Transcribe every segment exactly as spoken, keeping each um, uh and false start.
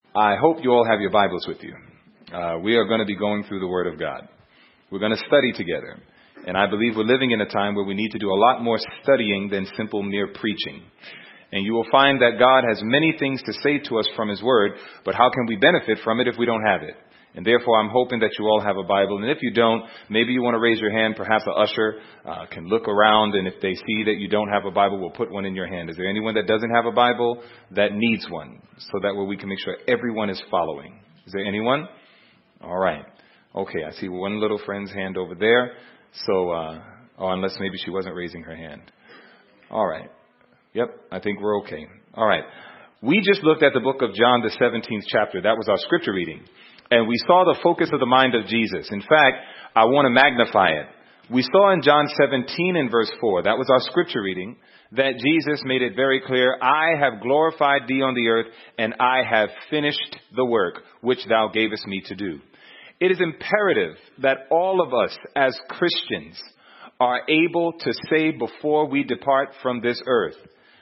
I hope you all have your Bibles with you. Uh, we are going to be going through the Word of God. We're going to study together. And I believe we're living in a time where we need to do a lot more studying than simple mere preaching. And you will find that God has many things to say to us from His Word, but how can we benefit from it if we don't have it? And therefore, I'm hoping that you all have a Bible. And if you don't, maybe you want to raise your hand. Perhaps an usher uh, can look around, and if they see that you don't have a Bible, we'll put one in your hand. Is there anyone that doesn't have a Bible that needs one, so that way we can make sure everyone is following? Is there anyone? All right. Okay, I see one little friend's hand over there. So, uh, oh, unless maybe she wasn't raising her hand. All right. Yep, I think we're okay. All right. We just looked at the book of John, the seventeenth chapter. That was our scripture reading. And we saw the focus of the mind of Jesus. In fact, I want to magnify it. We saw in John seventeen and verse four, that was our scripture reading, that Jesus made it very clear, I have glorified thee on the earth, and I have finished the work which thou gavest me to do. It is imperative that all of us as Christians are able to say before we depart from this earth,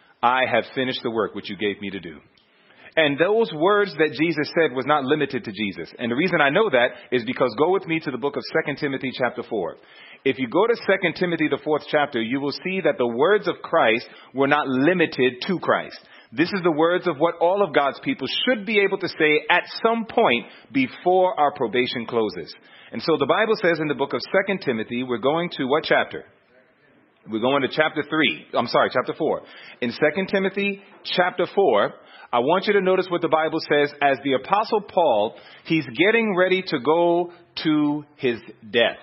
I have finished the work which you gave me to do. And those words that Jesus said was not limited to Jesus. And the reason I know that is because go with me to the book of Second Timothy chapter four. If you go to Second Timothy, the fourth chapter, you will see that the words of Christ were not limited to Christ. This is the words of what all of God's people should be able to say at some point before our probation closes. And so the Bible says in the book of Second Timothy, we're going to what chapter? We're going to chapter three. I'm sorry, chapter four. In Second Timothy chapter four, I want you to notice what the Bible says as the Apostle Paul, he's getting ready to go to his death.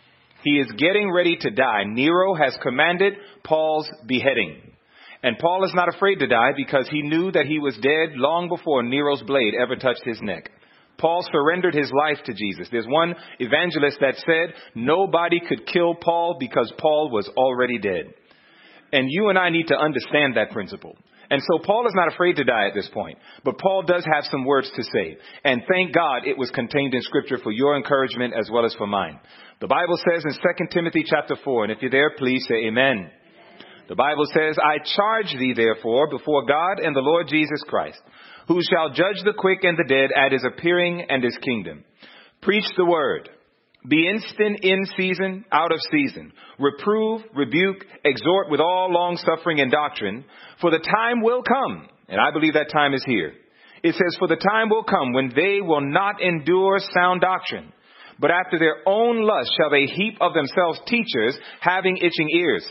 He is getting ready to die. Nero has commanded Paul's beheading. And Paul is not afraid to die because he knew that he was dead long before Nero's blade ever touched his neck. Paul surrendered his life to Jesus. There's one evangelist that said nobody could kill Paul because Paul was already dead. And you and I need to understand that principle. And so Paul is not afraid to die at this point. But Paul does have some words to say. And thank God it was contained in Scripture for your encouragement as well as for mine. The Bible says in Second Timothy chapter four, and if you're there, please say amen. The Bible says, I charge thee therefore before God and the Lord Jesus Christ, who shall judge the quick and the dead at his appearing and his kingdom. Preach the word. Be instant in season, out of season. Reprove, rebuke, exhort with all long suffering and doctrine. For the time will come, and I believe that time is here. It says, for the time will come when they will not endure sound doctrine, but after their own lust shall they heap of themselves teachers, having itching ears.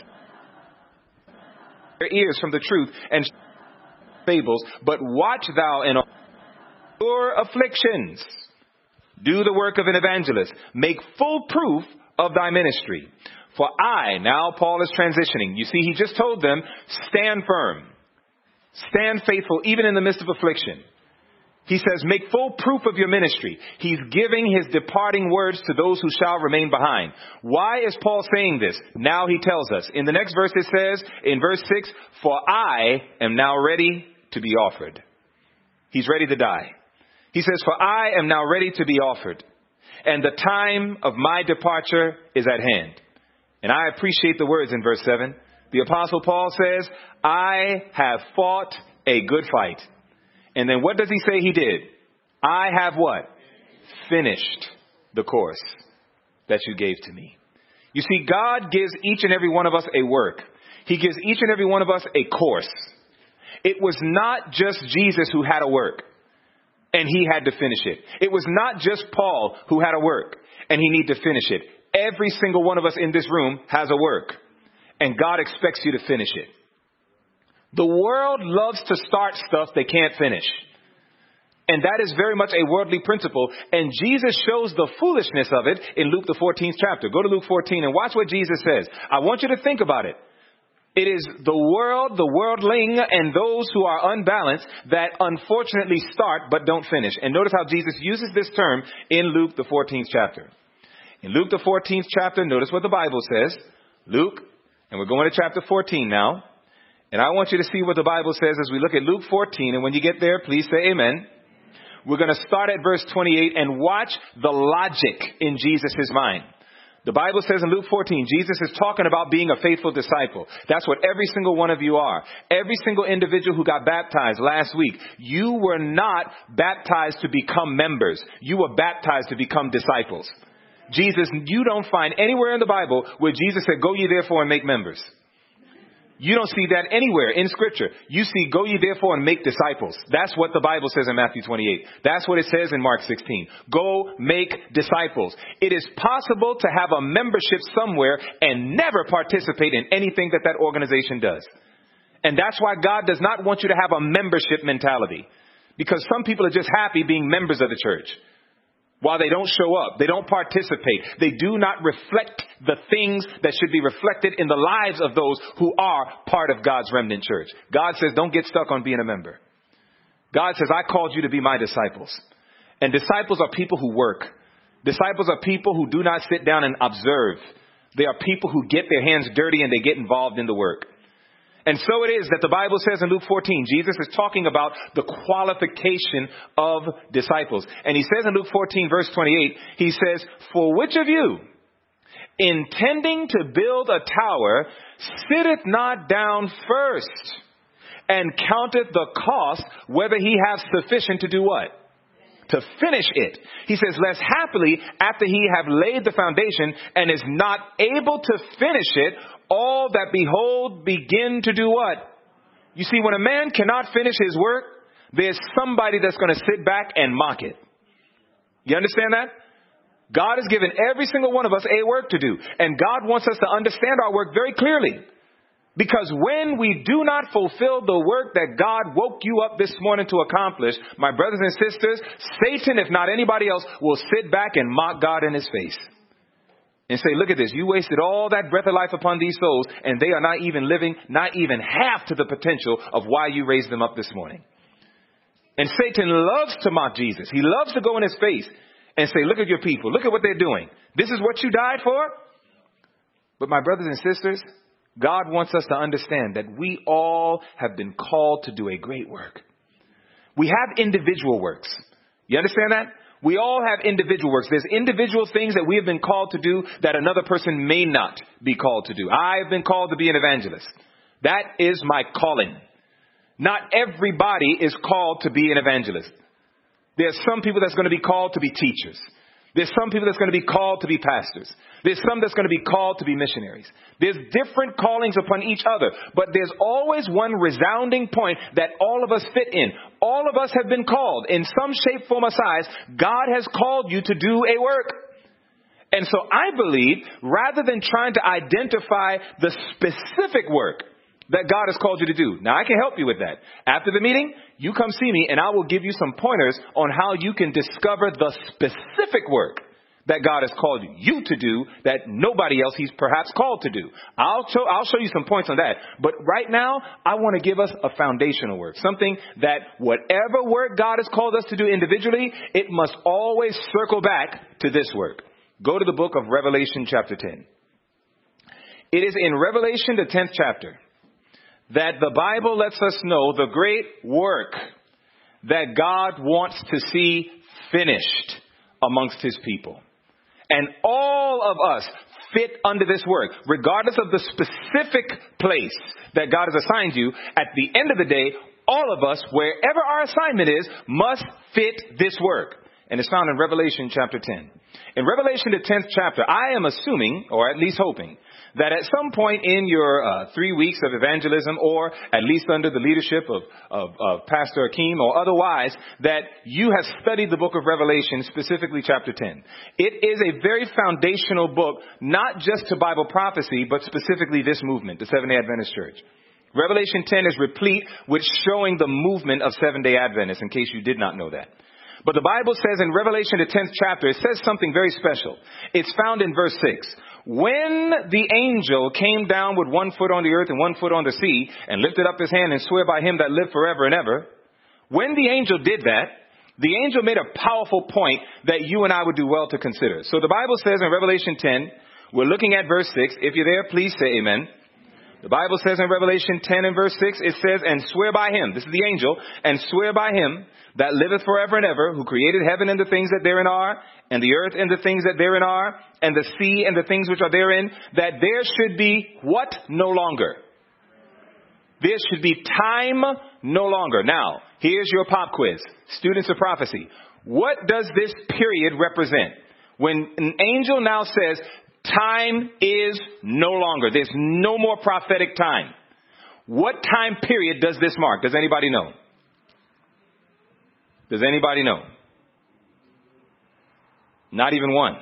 Their ears from the truth and fables, but watch thou in your afflictions. Do the work of an evangelist. Make full proof of thy ministry. For I, now Paul is transitioning. You see, he just told them, stand firm. Stand faithful, even in the midst of affliction. He says, make full proof of your ministry. He's giving his departing words to those who shall remain behind. Why is Paul saying this? Now he tells us. In the next verse it says, in verse six, for I am now ready to be offered. He's ready to die. He says, for I am now ready to be offered, and the time of my departure is at hand. And I appreciate the words in verse seven. The Apostle Paul says, I have fought a good fight. And then what does he say he did? I have what? Finished the course that you gave to me. You see, God gives each and every one of us a work. He gives each and every one of us a course. It was not just Jesus who had a work and he had to finish it. It was not just Paul who had a work and he needed to finish it. Every single one of us in this room has a work, and God expects you to finish it. The world loves to start stuff they can't finish. And that is very much a worldly principle. And Jesus shows the foolishness of it in Luke, the fourteenth chapter. Go to Luke fourteen and watch what Jesus says. I want you to think about it. It is the world, the worldling, and those who are unbalanced that unfortunately start but don't finish. And notice how Jesus uses this term in Luke, the fourteenth chapter. In Luke, the fourteenth chapter, notice what the Bible says. Luke, and we're going to chapter fourteen now. And I want you to see what the Bible says as we look at Luke fourteen. And when you get there, please say amen. We're going to start at verse twenty-eight and watch the logic in Jesus' mind. The The Bible says in Luke fourteen, Jesus is talking about being a faithful disciple. That's what every single one of you are. Every single individual who got baptized last week, you were not baptized to become members. You were baptized to become disciples. Jesus, you don't find anywhere in the Bible where Jesus said, go ye therefore and make members. You don't see that anywhere in Scripture. You see, go ye therefore and make disciples. That's what the Bible says in Matthew twenty-eight. That's what it says in Mark sixteen. Go make disciples. It is possible to have a membership somewhere and never participate in anything that that organization does. And that's why God does not want you to have a membership mentality. Because some people are just happy being members of the church. While they don't show up, they don't participate, they do not reflect the things that should be reflected in the lives of those who are part of God's remnant church. God says, don't get stuck on being a member. God says, I called you to be my disciples. And disciples are people who work. Disciples are people who do not sit down and observe. They are people who get their hands dirty and they get involved in the work. And so it is that the Bible says in Luke fourteen, Jesus is talking about the qualification of disciples. And he says in Luke fourteen, verse twenty-eight, he says, for which of you, intending to build a tower, sitteth not down first and counteth the cost, whether he have sufficient to do what? To finish it. He says, lest happily, after he have laid the foundation and is not able to finish it, all that behold begin to do what? You see, when a man cannot finish his work, there's somebody that's going to sit back and mock it. You understand that? God has given every single one of us a work to do. And God wants us to understand our work very clearly. Because when we do not fulfill the work that God woke you up this morning to accomplish, my brothers and sisters, Satan, if not anybody else, will sit back and mock God in his face. And say, look at this, you wasted all that breath of life upon these souls, and they are not even living, not even half to the potential of why you raised them up this morning. And Satan loves to mock Jesus. He loves to go in his face and say, look at your people, look at what they're doing. This is what you died for? But my brothers and sisters, God wants us to understand that we all have been called to do a great work. We have individual works. You understand that? We all have individual works. There's individual things that we have been called to do that another person may not be called to do. I have been called to be an evangelist. That is my calling. Not everybody is called to be an evangelist. There's some people that's going to be called to be teachers. There's some people that's going to be called to be pastors. There's some that's going to be called to be missionaries. There's different callings upon each other. But there's always one resounding point that all of us fit in. All of us have been called in some shape, form, or size. God has called you to do a work. And so I believe, rather than trying to identify the specific work that God has called you to do. Now, I can help you with that. After the meeting, you come see me and I will give you some pointers on how you can discover the specific work that God has called you to do that nobody else he's perhaps called to do. I'll show, I'll show you some points on that. But right now, I want to give us a foundational work, something that whatever work God has called us to do individually, it must always circle back to this work. Go to the book of Revelation chapter ten. It is in Revelation, the tenth chapter, that the Bible lets us know the great work that God wants to see finished amongst his people. And all of us fit under this work, regardless of the specific place that God has assigned you. At the end of the day, all of us, wherever our assignment is, must fit this work. And it's found in Revelation chapter ten. In Revelation, the tenth chapter, I am assuming, or at least hoping, that at some point in your uh, three weeks of evangelism, or at least under the leadership of, of, of Pastor Akeem or otherwise, that you have studied the book of Revelation, specifically chapter ten. It is a very foundational book, not just to Bible prophecy, but specifically this movement, the Seventh-day Adventist Church. Revelation ten is replete with showing the movement of Seventh-day Adventists, in case you did not know that. But the Bible says in Revelation, the tenth chapter, it says something very special. It's found in verse six. When the angel came down with one foot on the earth and one foot on the sea and lifted up his hand and swore by him that lived forever and ever, when the angel did that, the angel made a powerful point that you and I would do well to consider. So the Bible says in Revelation ten, we're looking at verse six. If you're there, please say amen. The Bible says in Revelation ten and verse six, it says, and swear by him, this is the angel, and swear by him that liveth forever and ever, who created heaven and the things that therein are, and the earth and the things that therein are, and the sea and the things which are therein, that there should be what no longer? There should be time no longer. Now, here's your pop quiz. Students of prophecy. What does this period represent? When an angel now says, time is no longer. There's no more prophetic time. What time period does this mark? Does anybody know? Does anybody know? Not even one.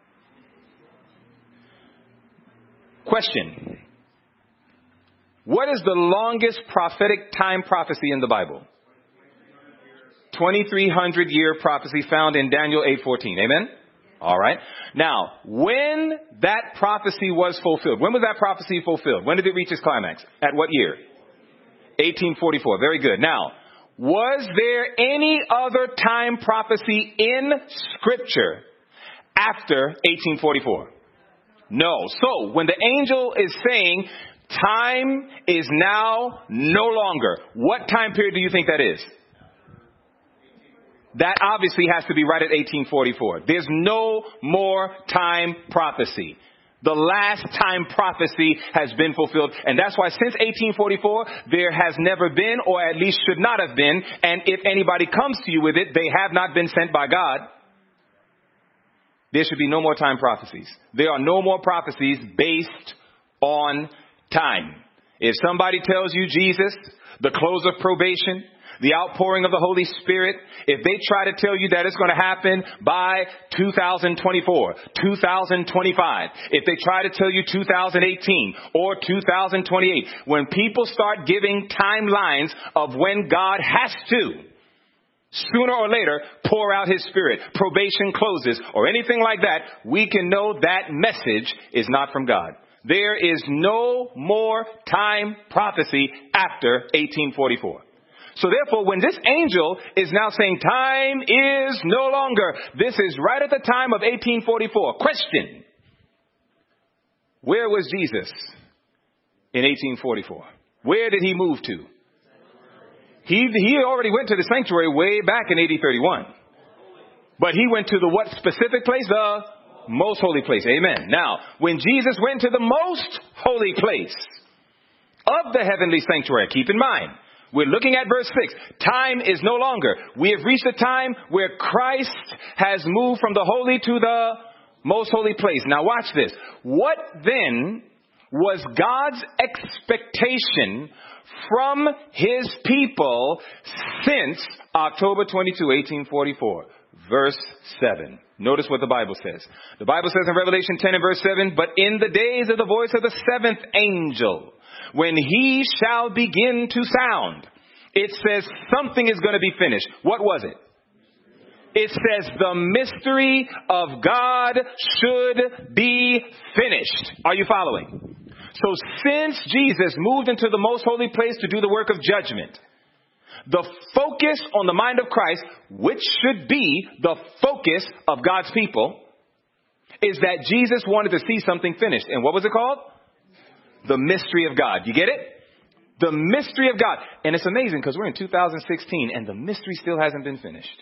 Question. What is the longest prophetic time prophecy in the Bible? twenty-three hundred year prophecy found in Daniel eight fourteen. Amen? All right. Now, when that prophecy was fulfilled, when was that prophecy fulfilled? When did it reach its climax? At what year? eighteen forty-four. Very good. Now, was there any other time prophecy in Scripture after eighteen forty-four? No. So, when the angel is saying time is now no longer, what time period do you think that is? That obviously has to be right at eighteen forty-four. There's no more time prophecy. The last time prophecy has been fulfilled. And that's why since eighteen forty-four, there has never been, or at least should not have been. And if anybody comes to you with it, they have not been sent by God. There should be no more time prophecies. There are no more prophecies based on time. If somebody tells you Jesus, the close of probation, the outpouring of the Holy Spirit, if they try to tell you that it's going to happen by two thousand twenty-four, two thousand twenty-five, if they try to tell you two thousand eighteen or two thousand twenty-eight, when people start giving timelines of when God has to, sooner or later, pour out his Spirit, probation closes, or anything like that, we can know that message is not from God. There is no more time prophecy after eighteen forty-four. So therefore, when this angel is now saying time is no longer, this is right at the time of eighteen forty-four. Question. Where was Jesus in eighteen forty-four? Where did he move to? He, he already went to the sanctuary way back in A D thirty-one. But he went to the what specific place? The most holy place. Amen. Now, when Jesus went to the most holy place of the heavenly sanctuary, keep in mind, we're looking at verse six. Time is no longer. We have reached a time where Christ has moved from the holy to the most holy place. Now watch this. What then was God's expectation from his people since October twenty-second, eighteen forty-four? Verse seven. Notice what the Bible says. The Bible says in Revelation ten and verse seven, but in the days of the voice of the seventh angel, when he shall begin to sound, it says something is going to be finished. What was it? It says the mystery of God should be finished. Are you following? So since Jesus moved into the most holy place to do the work of judgment, the focus on the mind of Christ, which should be the focus of God's people, is that Jesus wanted to see something finished. And what was it called? The mystery of God. You get it? The mystery of God. And it's amazing because we're in two thousand sixteen and the mystery still hasn't been finished.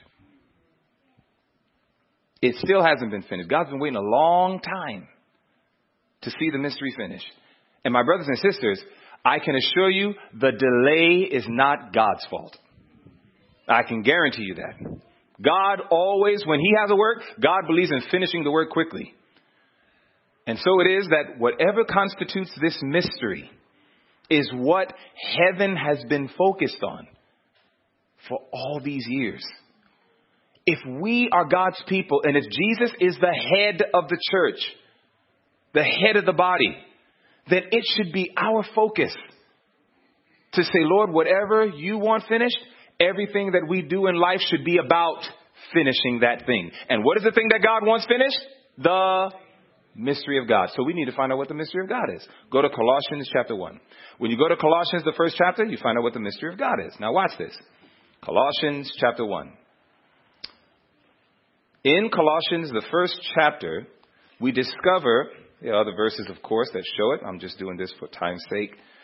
It still hasn't been finished. God's been waiting a long time to see the mystery finished. And my brothers and sisters, I can assure you the delay is not God's fault. I can guarantee you that. God always, when he has a work, God believes in finishing the work quickly. And so it is that whatever constitutes this mystery is what heaven has been focused on for all these years. If we are God's people and if Jesus is the head of the church, the head of the body, then it should be our focus to say, Lord, whatever you want finished, everything that we do in life should be about finishing that thing. And what is the thing that God wants finished? The mystery of God. So we need to find out what the mystery of God is. Go to Colossians chapter one. When you go to Colossians, the first chapter, you find out what the mystery of God is. Now watch this. Colossians chapter one. In Colossians, the first chapter, we discover, there are other verses, of course, that show it. I'm just doing this for time's sake.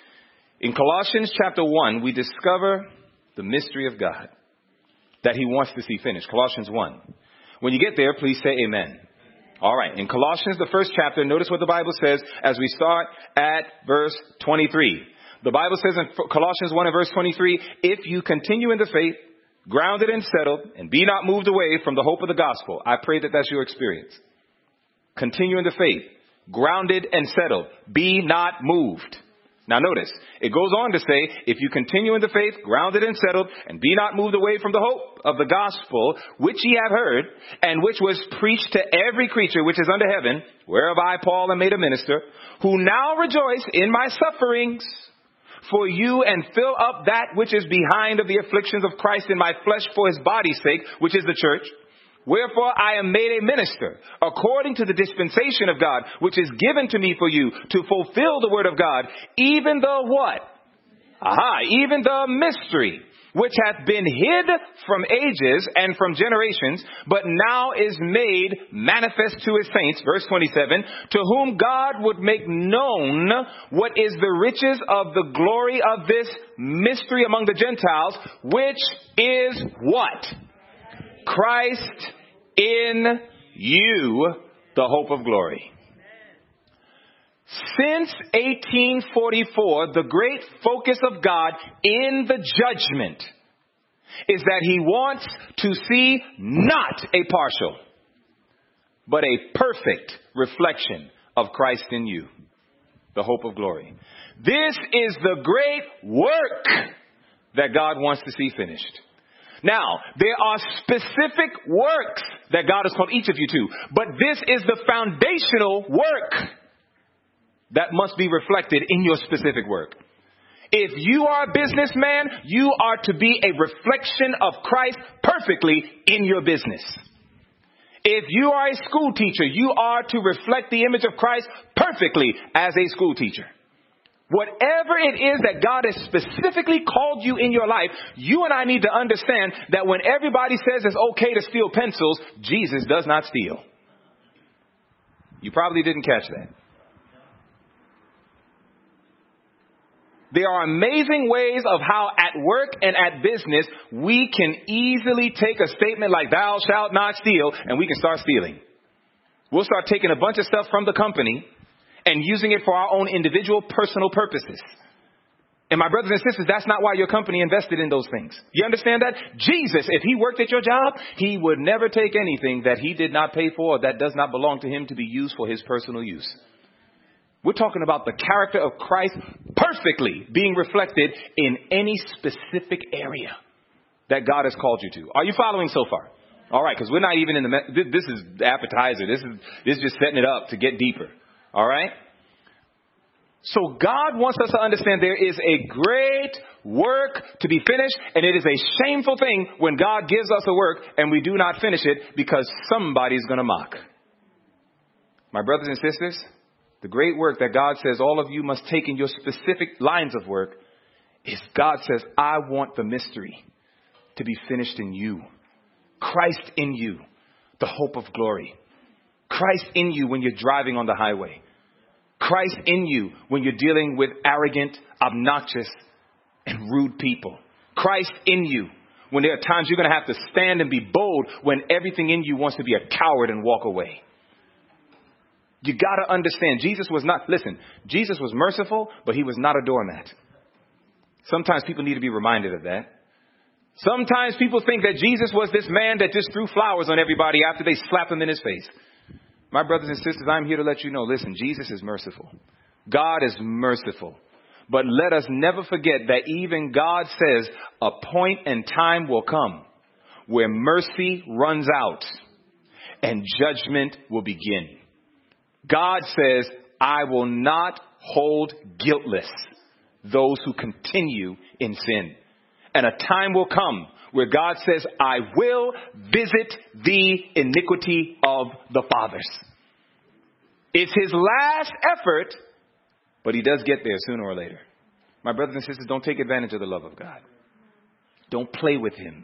In Colossians chapter one, we discover the mystery of God that he wants to see finished. Colossians one. When you get there, please say amen. All right. In Colossians, the first chapter, notice what the Bible says as we start at verse twenty-three. The Bible says in Colossians one and verse twenty-three, if you continue in the faith, grounded and settled, and be not moved away from the hope of the gospel. I pray that that's your experience. Continue in the faith, grounded and settled, be not moved. Now notice, it goes on to say, if you continue in the faith, grounded and settled, and be not moved away from the hope of the gospel, which ye have heard, and which was preached to every creature which is under heaven, whereof I, Paul, am made a minister, who now rejoice in my sufferings for you, and fill up that which is behind of the afflictions of Christ in my flesh for his body's sake, which is the church. Wherefore I am made a minister, according to the dispensation of God, which is given to me for you, to fulfill the word of God, even the what? Aha, even the mystery, which hath been hid from ages and from generations, but now is made manifest to his saints, verse twenty-seven, to whom God would make known what is the riches of the glory of this mystery among the Gentiles, which is what? Christ in you, the hope of glory. Since eighteen forty-four, the great focus of God in the judgment is that he wants to see not a partial, but a perfect reflection of Christ in you, the hope of glory. This is the great work that God wants to see finished. Now, there are specific works that God has called each of you to, but this is the foundational work that must be reflected in your specific work. If you are a businessman, you are to be a reflection of Christ perfectly in your business. If you are a school teacher, you are to reflect the image of Christ perfectly as a school teacher. Whatever it is that God has specifically called you in your life, you and I need to understand that when everybody says it's okay to steal pencils, Jesus does not steal. You probably didn't catch that. There are amazing ways of how at work and at business we can easily take a statement like thou shalt not steal and we can start stealing. We'll start taking a bunch of stuff from the company and using it for our own individual personal purposes. And my brothers and sisters, that's not why your company invested in those things. You understand that? Jesus, if he worked at your job, he would never take anything that he did not pay for or that does not belong to him to be used for his personal use. We're talking about the character of Christ perfectly being reflected in any specific area that God has called you to. Are you following so far? All right, because we're not even in the, me- this is the appetizer. This is, this is just setting it up to get deeper. All right? So God wants us to understand there is a great work to be finished, and it is a shameful thing when God gives us a work and we do not finish it because somebody's going to mock. My brothers and sisters, the great work that God says all of you must take in your specific lines of work is God says, I want the mystery to be finished in you. Christ in you, the hope of glory. Christ in you when you're driving on the highway. Christ in you when you're dealing with arrogant, obnoxious, and rude people. Christ in you when there are times you're going to have to stand and be bold when everything in you wants to be a coward and walk away. You got to understand, Jesus was not, listen, Jesus was merciful, but he was not a doormat. Sometimes people need to be reminded of that. Sometimes people think that Jesus was this man that just threw flowers on everybody after they slapped him in his face. My brothers and sisters, I'm here to let you know, listen, Jesus is merciful. God is merciful. But let us never forget that even God says a point and time will come where mercy runs out and judgment will begin. God says, I will not hold guiltless those who continue in sin. And a time will come where God says, I will visit the iniquity of the fathers. It's his last effort, but he does get there sooner or later. My brothers and sisters, don't take advantage of the love of God. Don't play with him.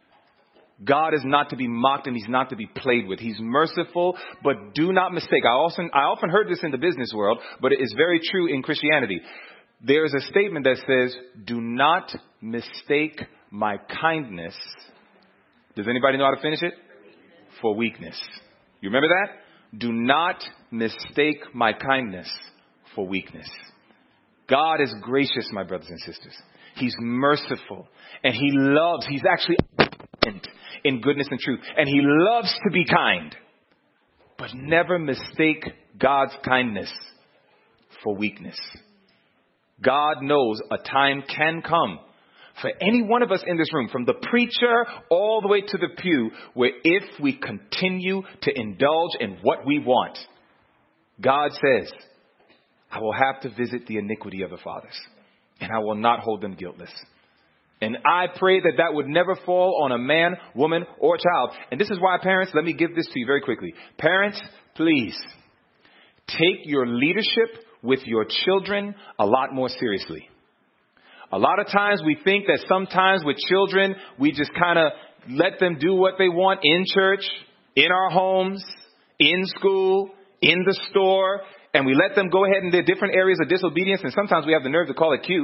God is not to be mocked and he's not to be played with. He's merciful, but do not mistake. I often, I often heard this in the business world, but it is very true in Christianity. there is a statement that says, do not mistake my kindness. Does anybody know how to finish it? For weakness. You remember that? Do not mistake my kindness for weakness. God is gracious, my brothers and sisters. He's merciful. And he loves, he's actually in goodness and truth. And he loves to be kind. But never mistake God's kindness for weakness. God knows a time can come for any one of us in this room, from the preacher all the way to the pew, where if we continue to indulge in what we want, God says, I will have to visit the iniquity of the fathers, and I will not hold them guiltless. And I pray that that would never fall on a man, woman, or child. And this is why, parents, let me give this to you very quickly. Parents, please take your leadership with your children a lot more seriously. A lot of times we think that sometimes with children, we just kind of let them do what they want in church, in our homes, in school, in the store, and we let them go ahead in their different areas of disobedience, and sometimes we have the nerve to call it cute.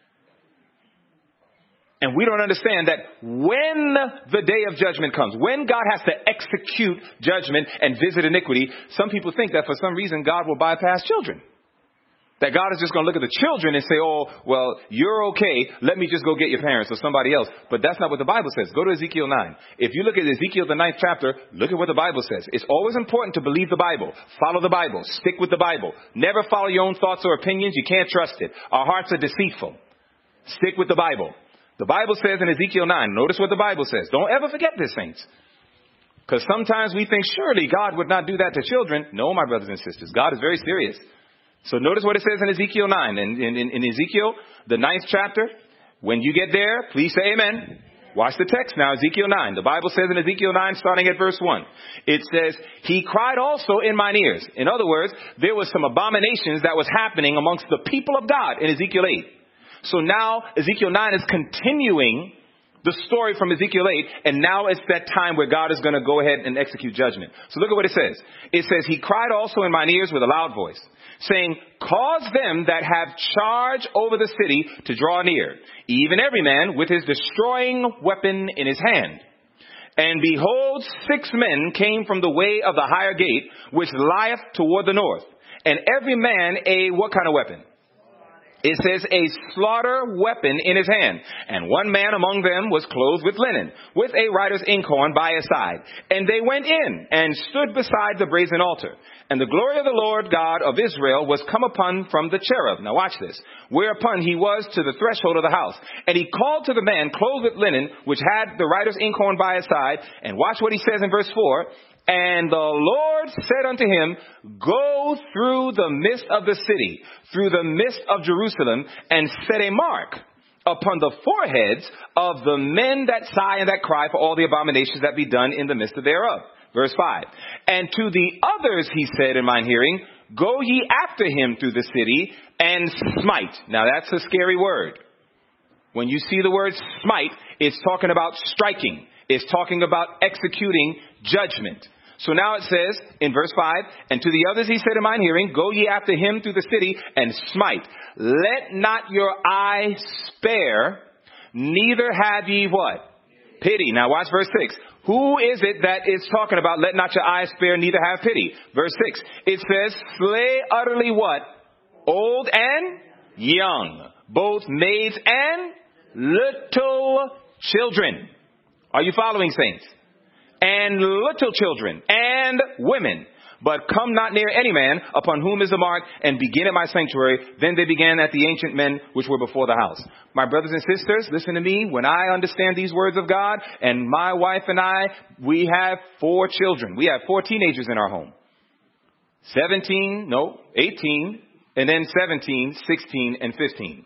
And we don't understand that when the day of judgment comes, when God has to execute judgment and visit iniquity, some people think that for some reason God will bypass children. That God is just going to look at the children and say, oh, well, you're okay. Let me just go get your parents or somebody else. But that's not what the Bible says. Go to Ezekiel nine. If you look at Ezekiel, the ninth chapter, look at what the Bible says. It's always important to believe the Bible. Follow the Bible. Stick with the Bible. Never follow your own thoughts or opinions. You can't trust it. Our hearts are deceitful. Stick with the Bible. The Bible says in Ezekiel nine, notice what the Bible says. Don't ever forget this, saints. Because sometimes we think surely God would not do that to children. No, my brothers and sisters. God is very serious. So notice what it says in Ezekiel nine. In, in, in Ezekiel, the ninth chapter, when you get there, please say amen. Watch the text now, Ezekiel nine. The Bible says in Ezekiel nine, starting at verse one, it says, he cried also in mine ears. In other words, there was some abominations that was happening amongst the people of God in Ezekiel eight. So now Ezekiel nine is continuing the story from Ezekiel eight, and now it's that time where God is going to go ahead and execute judgment. So look at what it says. It says, he cried also in mine ears with a loud voice, saying, cause them that have charge over the city to draw near, even every man with his destroying weapon in his hand. And behold, six men came from the way of the higher gate, which lieth toward the north, and every man a what kind of weapon? It says a slaughter weapon in his hand. And one man among them was clothed with linen, with a writer's inkhorn by his side. And they went in and stood beside the brazen altar. And the glory of the Lord God of Israel was come upon from the cherub. Now watch this. Whereupon he was to the threshold of the house. And he called to the man clothed with linen, which had the writer's inkhorn by his side. And watch what he says in verse four. And the Lord said unto him, go through the midst of the city, through the midst of Jerusalem, and set a mark upon the foreheads of the men that sigh and that cry for all the abominations that be done in the midst of thereof. Verse five. And to the others he said in mine hearing, go ye after him through the city and smite. Now that's a scary word. When you see the word smite, it's talking about striking. It's talking about executing judgment. So now it says in verse five, and to the others he said in mine hearing, go ye after him through the city and smite. Let not your eye spare, neither have ye what? Pity. Now watch verse six. Who is it that is talking about let not your eye spare, neither have pity? Verse six. It says, slay utterly what? Old and young, both maids and little children. Are you following, saints? And little children and women. But come not near any man upon whom is the mark, and begin at my sanctuary. Then they began at the ancient men which were before the house. My brothers and sisters, listen to me. When I understand these words of God, and my wife and I, we have four children. We have four teenagers in our home. seventeen, no, eighteen, and then seventeen, sixteen, and fifteen.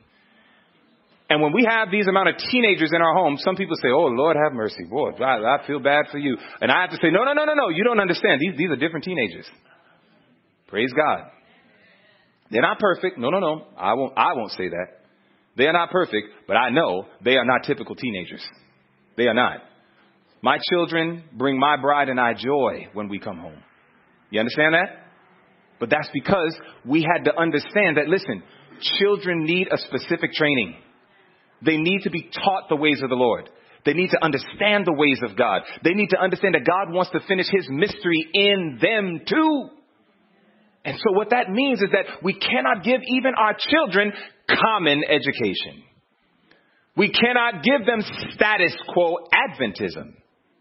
And when we have these amount of teenagers in our home, some people say, oh, Lord, have mercy. Boy, I, I feel bad for you. And I have to say, no, no, no, no, no. You don't understand. These, these are different teenagers. Praise God. They're not perfect. No, no, no. I won't, I won't say that. They are not perfect, but I know they are not typical teenagers. They are not. My children bring my bride and I joy when we come home. You understand that? But that's because we had to understand that, listen, Children need a specific training. They need to be taught the ways of the Lord. They need to understand the ways of God. They need to understand that God wants to finish his mystery in them too. And so what that means is that we cannot give even our children common education. We cannot give them status quo Adventism.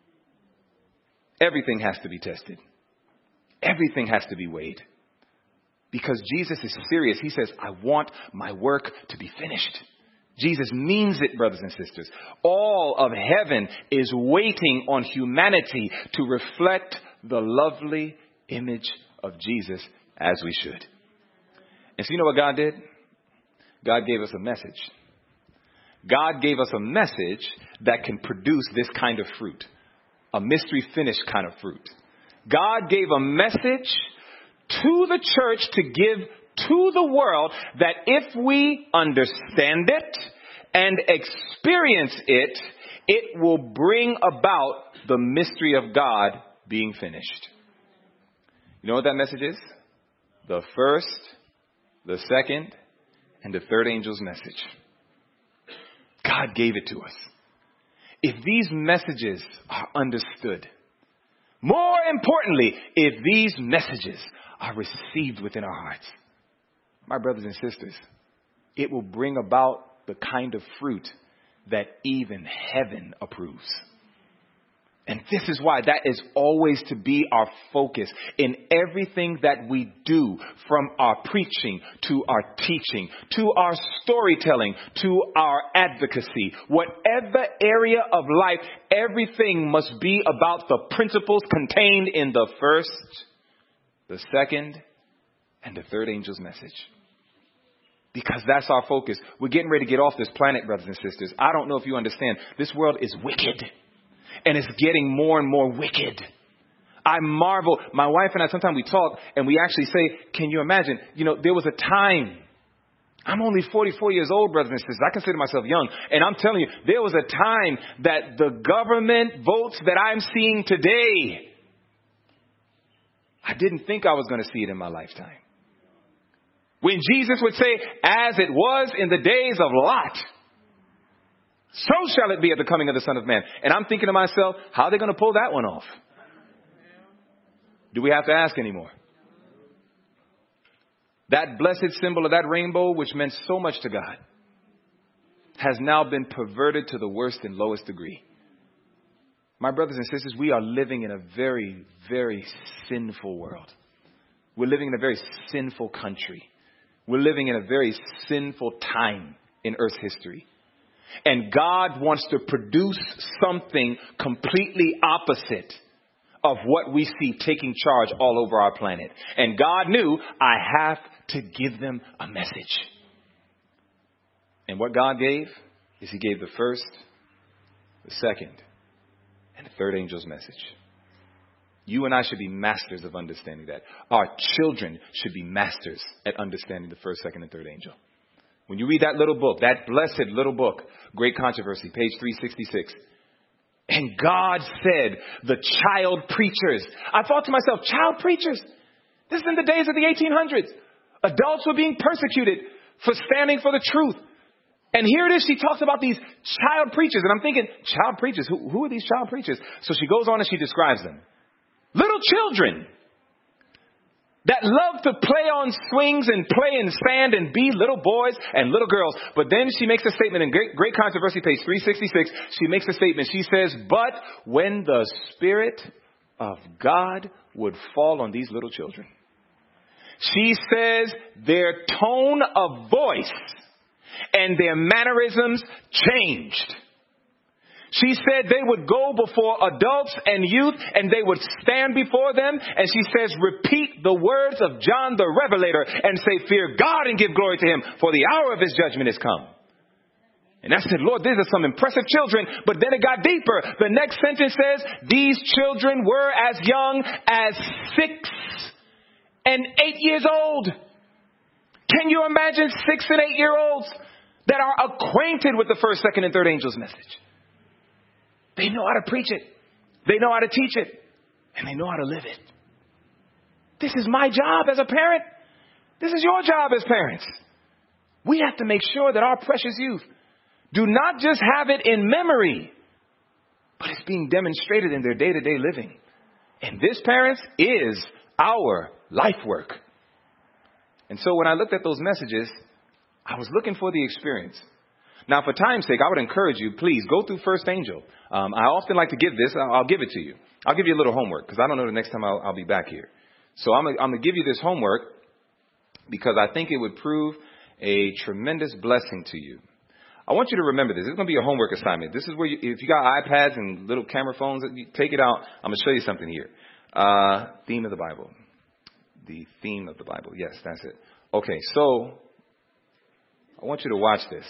Everything has to be tested. Everything has to be weighed. Because Jesus is serious. He says, I want my work to be finished. Jesus means it, brothers and sisters. All of heaven is waiting on humanity to reflect the lovely image of Jesus as we should. And so you know what God did? God gave us a message. God gave us a message that can produce this kind of fruit. A mystery finished kind of fruit. God gave a message to the church to give to the world that if we understand it and experience it, it will bring about the mystery of God being finished. You know what that message is? The first, the second, and the third angel's message. God gave it to us. If these messages are understood, more importantly, if these messages are received within our hearts, my brothers and sisters, it will bring about the kind of fruit that even heaven approves. And this is why that is always to be our focus in everything that we do, from our preaching to our teaching, to our storytelling, to our advocacy. Whatever area of life, everything must be about the principles contained in the first, the second, and the third angel's message. Because that's our focus. We're getting ready to get off this planet, brothers and sisters. I don't know if you understand. This world is wicked. And it's getting more and more wicked. I marvel. My wife and I, sometimes we talk and we actually say, can you imagine? You know, there was a time. I'm only forty-four years old, brothers and sisters. I consider myself young. And I'm telling you, there was a time that the government votes that I'm seeing today, I didn't think I was going to see it in my lifetime. When Jesus would say, as it was in the days of Lot, so shall it be at the coming of the Son of Man. And I'm thinking to myself, how are they going to pull that one off? Do we have to ask anymore? That blessed symbol of that rainbow, which meant so much to God, has now been perverted to the worst and lowest degree. My brothers and sisters, we are living in a very, very sinful world. We're living in a very sinful country. We're living in a very sinful time in Earth's history. And God wants to produce something completely opposite of what we see taking charge all over our planet. And God knew, I have to give them a message. And what God gave is he gave the first, the second, and the third angel's message. You and I should be masters of understanding that. Our children should be masters at understanding the first, second, and third angel. When you read that little book, that blessed little book, Great Controversy, page three sixty-six. And God said, the child preachers. I thought to myself, child preachers? This is in the days of the eighteen hundreds. Adults were being persecuted for standing for the truth. And here it is, she talks about these child preachers. And I'm thinking, child preachers? Who, who are these child preachers? So she goes on and she describes them. Little children that love to play on swings and play in sand and be little boys and little girls. But then she makes a statement in Great, Great Controversy, page three sixty-six. She makes a statement. She says, but when the Spirit of God would fall on these little children, she says their tone of voice and their mannerisms changed. She said they would go before adults and youth and they would stand before them. And she says, repeat the words of John the Revelator and say, fear God and give glory to him, for the hour of his judgment has come. And I said, Lord, these are some impressive children. But then it got deeper. The next sentence says, these children were as young as six and eight years old. Can you imagine six and eight year olds that are acquainted with the first, second, and third angel's message? They know how to preach it. They know how to teach it. And they know how to live it. This is my job as a parent. This is your job as parents. We have to make sure that our precious youth do not just have it in memory, but it's being demonstrated in their day-to-day living. And this, parents, is our life work. And so when I looked at those messages, I was looking for the experience. Now, for time's sake, I would encourage you, please go through First Angel. Um, I often like to give this. I'll, I'll give it to you. I'll give you a little homework because I don't know the next time I'll, I'll be back here. So I'm going to give you this homework because I think it would prove a tremendous blessing to you. I want you to remember this. This is going to be a homework assignment. This is where you, if you got iPads and little camera phones, you take it out. I'm going to show you something here. Uh, theme of the Bible. The theme of the Bible. Yes, that's it. Okay, so I want you to watch this.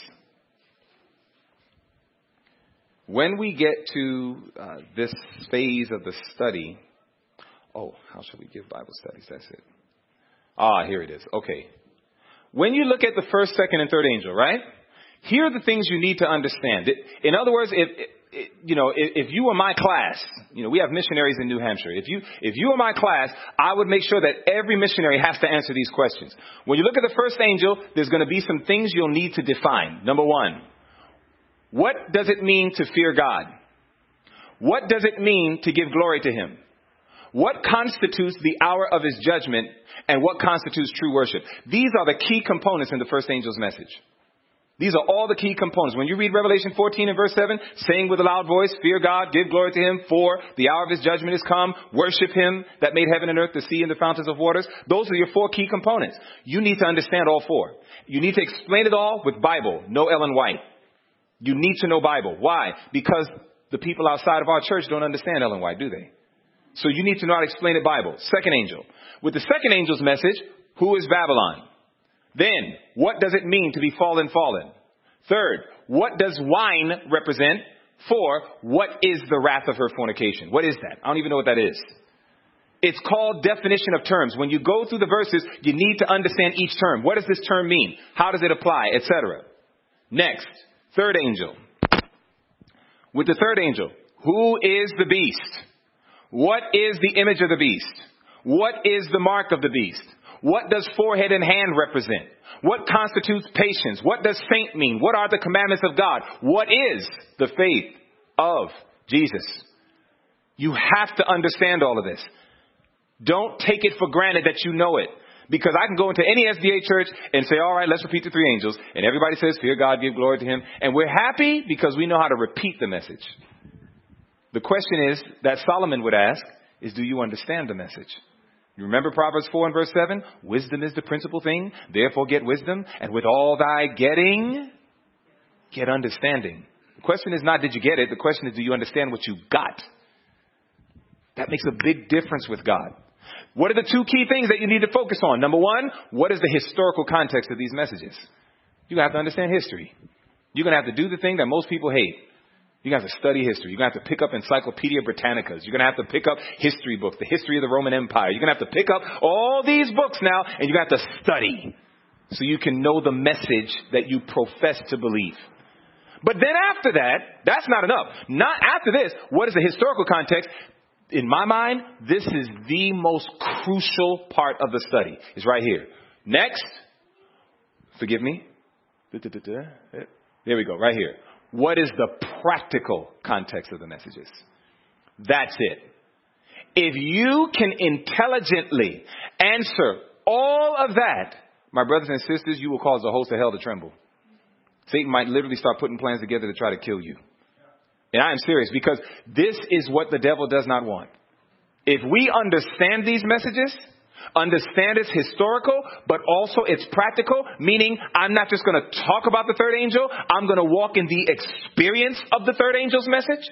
When we get to uh, this phase of the study, oh, how should we give Bible studies? That's it. Ah, here it is. Okay. When you look at the first, second, and third angel, right? Here are the things you need to understand. In other words, if, if you know, if, if you were my class, you know, we have missionaries in New Hampshire. If you if you were my class, I would make sure that every missionary has to answer these questions. When you look at the first angel, there's going to be some things you'll need to define. Number one, what does it mean to fear God? What does it mean to give glory to Him? What constitutes the hour of His judgment, and what constitutes true worship? These are the key components in the first angel's message. These are all the key components. When you read Revelation fourteen and verse seven, saying with a loud voice, fear God, give glory to Him, for the hour of His judgment is come. Worship Him that made heaven and earth, the sea, and the fountains of waters. Those are your four key components. You need to understand all four. You need to explain it all with Bible, no Ellen White. You need to know Bible. Why? Because the people outside of our church don't understand Ellen White, do they? So you need to know how to explain it Bible. Second angel. With the second angel's message, who is Babylon? Then, what does it mean to be fallen, fallen? Third, what does wine represent? Four, what is the wrath of her fornication? What is that? I don't even know what that is. It's called definition of terms. When you go through the verses, you need to understand each term. What does this term mean? How does it apply? et cetera. Next, third angel. With the third angel, who is the beast? What is the image of the beast? What is the mark of the beast? What does forehead and hand represent? What constitutes patience? What does saint mean? What are the commandments of God? What is the faith of Jesus? You have to understand all of this. Don't take it for granted that you know it. Because I can go into any S D A church and say, all right, let's repeat the three angels. And everybody says, fear God, give glory to Him. And we're happy because we know how to repeat the message. The question is that Solomon would ask is, do you understand the message? You remember Proverbs four and verse seven? Wisdom is the principal thing. Therefore get wisdom. And with all thy getting, get understanding. The question is not, did you get it? The question is, do you understand what you got? That makes a big difference with God. What are the two key things that you need to focus on? Number one, what is the historical context of these messages? You have to understand history. You're going to have to do the thing that most people hate. You're going to have to study history. You're going to have to pick up Encyclopedia Britannicas. You're going to have to pick up history books, the history of the Roman Empire. You're going to have to pick up all these books now, and you're going to have to study so you can know the message that you profess to believe. But then after that, that's not enough. Not after this, what is the historical context? In my mind, this is the most crucial part of the study. It's right here. Next, forgive me. There we go, right here. What is the practical context of the messages? That's it. If you can intelligently answer all of that, my brothers and sisters, you will cause the host of hell to tremble. Satan might literally start putting plans together to try to kill you. And I am serious, because this is what the devil does not want. If we understand these messages, understand it's historical, but also it's practical, meaning I'm not just going to talk about the third angel. I'm going to walk in the experience of the third angel's message.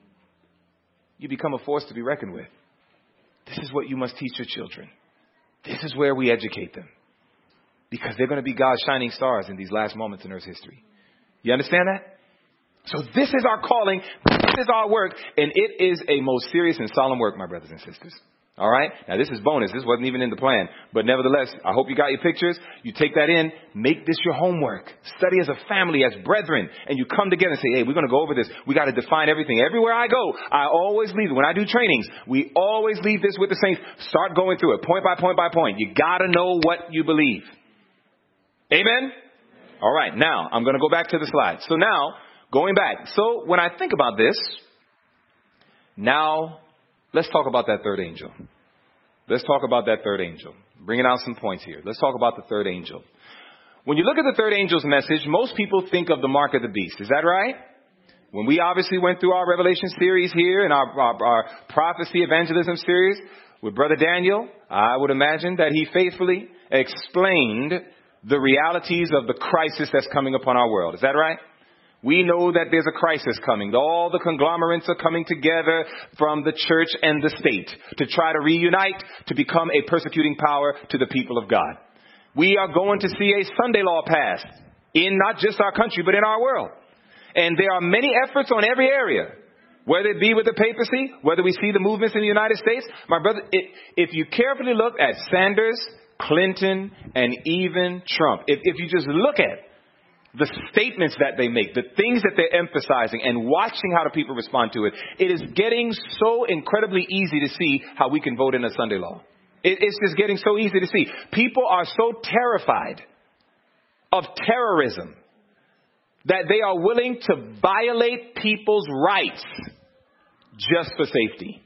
You become a force to be reckoned with. This is what you must teach your children. This is where we educate them, because they're going to be God's shining stars in these last moments in Earth's history. You understand that? So this is our calling. This is our work. And it is a most serious and solemn work, my brothers and sisters. All right. Now, this is bonus. This wasn't even in the plan. But nevertheless, I hope you got your pictures. You take that in. Make this your homework. Study as a family, as brethren. And you come together and say, hey, we're going to go over this. We got to define everything. Everywhere I go, I always leave it. When I do trainings, we always leave this with the saints. Start going through it point by point by point. You got to know what you believe. Amen? All right. Now, I'm going to go back to the slide. So now, going back. So when I think about this, now let's talk about that third angel. Let's talk about that third angel. Bringing out some points here. Let's talk about the third angel. When you look at the third angel's message, most people think of the mark of the beast. Is that right? When we obviously went through our Revelation series here and our, our, our prophecy evangelism series with Brother Daniel, I would imagine that he faithfully explained the realities of the crisis that's coming upon our world. Is that right? We know that there's a crisis coming. All the conglomerates are coming together from the church and the state to try to reunite to become a persecuting power to the people of God. We are going to see a Sunday law passed in not just our country, but in our world. And there are many efforts on every area, whether it be with the papacy, whether we see the movements in the United States. My brother, it, if you carefully look at Sanders, Clinton, and even Trump, if, if you just look at the statements that they make, the things that they're emphasizing, and watching how the people respond to it, it is getting so incredibly easy to see how we can vote in a Sunday law. It, it's just getting so easy to see. People are so terrified of terrorism that they are willing to violate people's rights just for safety.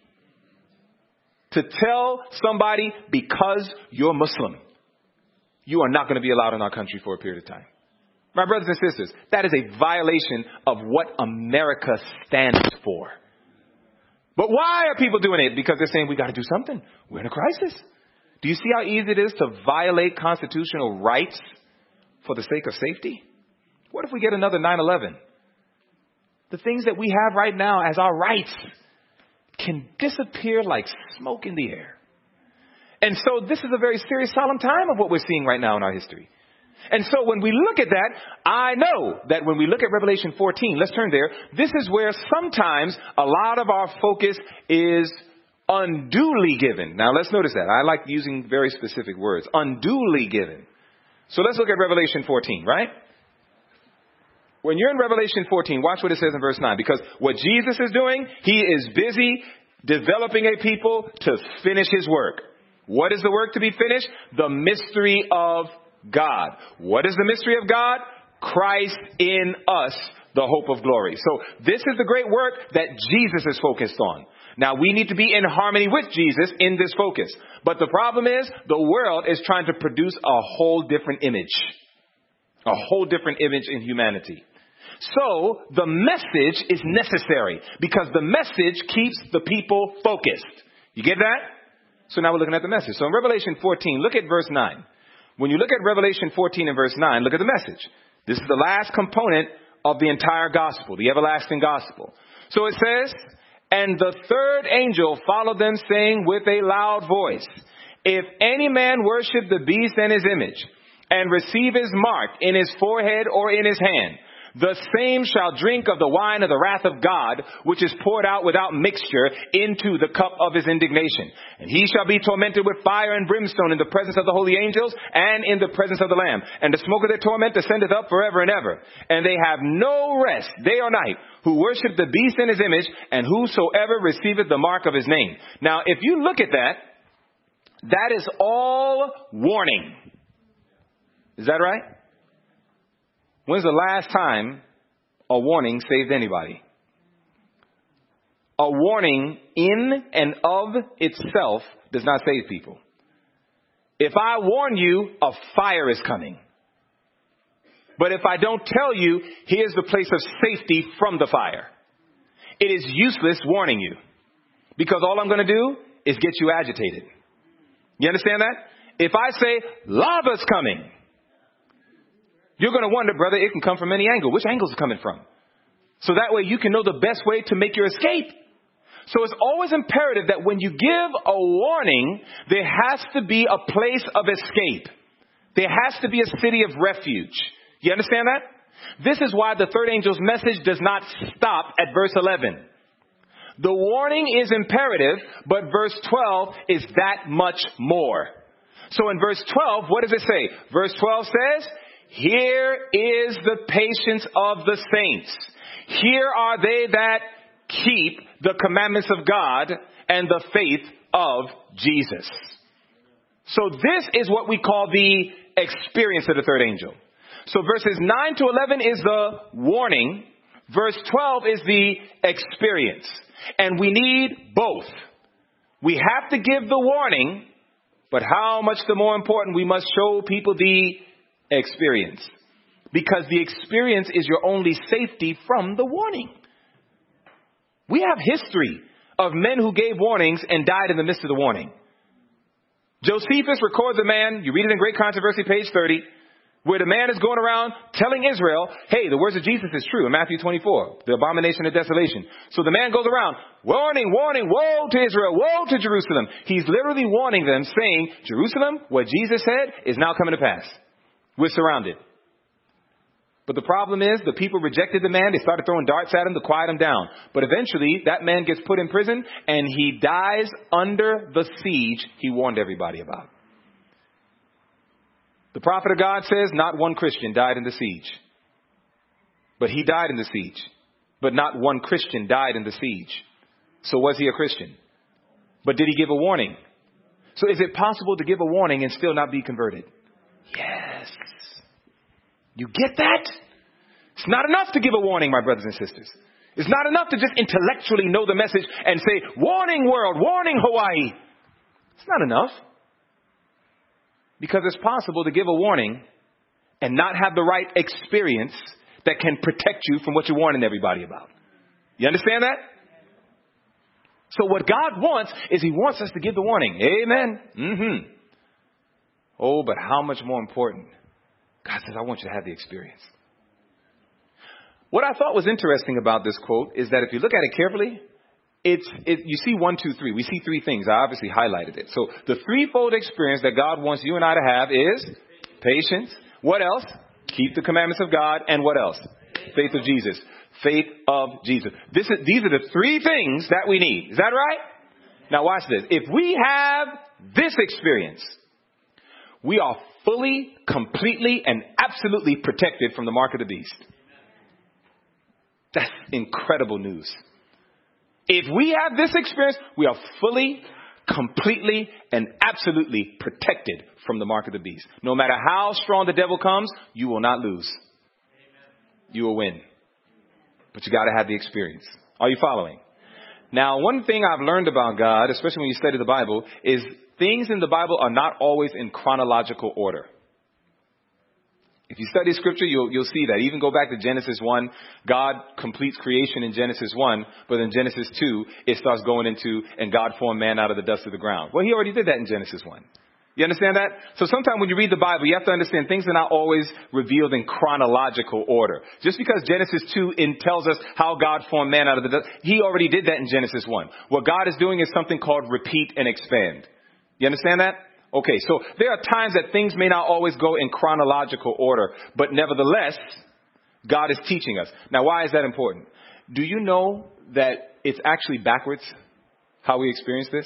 To tell somebody, because you're Muslim, you are not going to be allowed in our country for a period of time. My brothers and sisters, that is a violation of what America stands for. But why are people doing it? Because they're saying we got to do something. We're in a crisis. Do you see how easy it is to violate constitutional rights for the sake of safety? What if we get another nine eleven? The things that we have right now as our rights can disappear like smoke in the air. And so this is a very serious, solemn time of what we're seeing right now in our history. And so when we look at that, I know that when we look at Revelation fourteen, let's turn there. This is where sometimes a lot of our focus is unduly given. Now let's notice that. I like using very specific words. Unduly given. So let's look at Revelation fourteen, right? When you're in Revelation fourteen, watch what it says in verse nine. Because what Jesus is doing, he is busy developing a people to finish his work. What is the work to be finished? The mystery of God. What is the mystery of God? Christ in us, the hope of glory. So this is the great work that Jesus is focused on. Now we need to be in harmony with Jesus in this focus. But the problem is the world is trying to produce a whole different image. A whole different image in humanity. So the message is necessary because the message keeps the people focused. You get that? So now we're looking at the message. So in Revelation fourteen, look at verse nine. When you look at Revelation fourteen and verse nine, look at the message. This is the last component of the entire gospel, the everlasting gospel. So it says, and the third angel followed them, saying with a loud voice, if any man worship the beast and his image, and receive his mark in his forehead or in his hand, the same shall drink of the wine of the wrath of God, which is poured out without mixture into the cup of his indignation. And he shall be tormented with fire and brimstone in the presence of the holy angels and in the presence of the Lamb. And the smoke of their torment ascendeth up forever and ever. And they have no rest day or night, who worship the beast in his image, and whosoever receiveth the mark of his name. Now, if you look at that, that is all warning. Is that right? When's the last time a warning saved anybody? A warning in and of itself does not save people. If I warn you, a fire is coming. But if I don't tell you, here's the place of safety from the fire. It is useless warning you. Because all I'm going to do is get you agitated. You understand that? If I say, lava's coming, you're going to wonder, brother, it can come from any angle. Which angle is it coming from? So that way you can know the best way to make your escape. So it's always imperative that when you give a warning, there has to be a place of escape. There has to be a city of refuge. You understand that? This is why the third angel's message does not stop at verse eleven. The warning is imperative, but verse twelve is that much more. So in verse twelve, what does it say? Verse twelve says, here is the patience of the saints. Here are they that keep the commandments of God and the faith of Jesus. So this is what we call the experience of the third angel. So verses nine to eleven is the warning. Verse twelve is the experience. And we need both. We have to give the warning, but how much the more important, we must show people the experience. Because the experience is your only safety from the warning. We have history of men who gave warnings and died in the midst of the warning. Josephus records a man, you read it in Great Controversy, page thirty, where the man is going around telling Israel, hey, the words of Jesus is true in Matthew twenty-four, the abomination of desolation. So the man goes around, warning, warning, woe to Israel, woe to Jerusalem. He's literally warning them, saying, Jerusalem, what Jesus said is now coming to pass. We're surrounded. But the problem is the people rejected the man. They started throwing darts at him to quiet him down. But eventually that man gets put in prison and he dies under the siege he warned everybody about. The prophet of God says not one Christian died in the siege. But he died in the siege. But not one Christian died in the siege. So was he a Christian? But did he give a warning? So is it possible to give a warning and still not be converted? Yes. You get that? It's not enough to give a warning, my brothers and sisters. It's not enough to just intellectually know the message and say, warning world, warning Hawaii. It's not enough. Because it's possible to give a warning and not have the right experience that can protect you from what you're warning everybody about. You understand that? So what God wants is he wants us to give the warning. Amen. Mm-hmm. Oh, but how much more important? God says, I want you to have the experience. What I thought was interesting about this quote is that if you look at it carefully, it's it, you see one, two, three. We see three things. I obviously highlighted it. So the threefold experience that God wants you and I to have is patience. What else? Keep the commandments of God. And what else? Faith of Jesus. Faith of Jesus. This is, these are the three things that we need. Is that right? Now watch this. If we have this experience, we are fully, completely, and absolutely protected from the mark of the beast. That's incredible news. If we have this experience, we are fully, completely, and absolutely protected from the mark of the beast. No matter how strong the devil comes, you will not lose. You will win. But you got to have the experience. Are you following? Now, one thing I've learned about God, especially when you study the Bible, is things in the Bible are not always in chronological order. If you study scripture, you'll, you'll see that. Even go back to Genesis one, God completes creation in Genesis one, but in Genesis two, it starts going into, and God formed man out of the dust of the ground. Well, he already did that in Genesis one. You understand that? So sometimes when you read the Bible, you have to understand things are not always revealed in chronological order. Just because Genesis two in tells us how God formed man out of the dust, he already did that in Genesis one. What God is doing is something called repeat and expand. You understand that? Okay, so there are times that things may not always go in chronological order, but nevertheless, God is teaching us. Now, why is that important? Do you know that it's actually backwards how we experience this?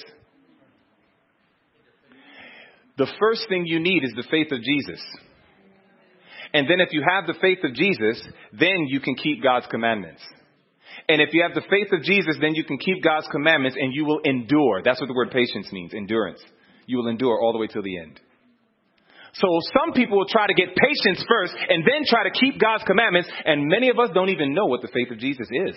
The first thing you need is the faith of Jesus. And then if you have the faith of Jesus, then you can keep God's commandments. And if you have the faith of Jesus, then you can keep God's commandments and you will endure. That's what the word patience means, endurance. You will endure all the way till the end. So some people will try to get patience first and then try to keep God's commandments. And many of us don't even know what the faith of Jesus is.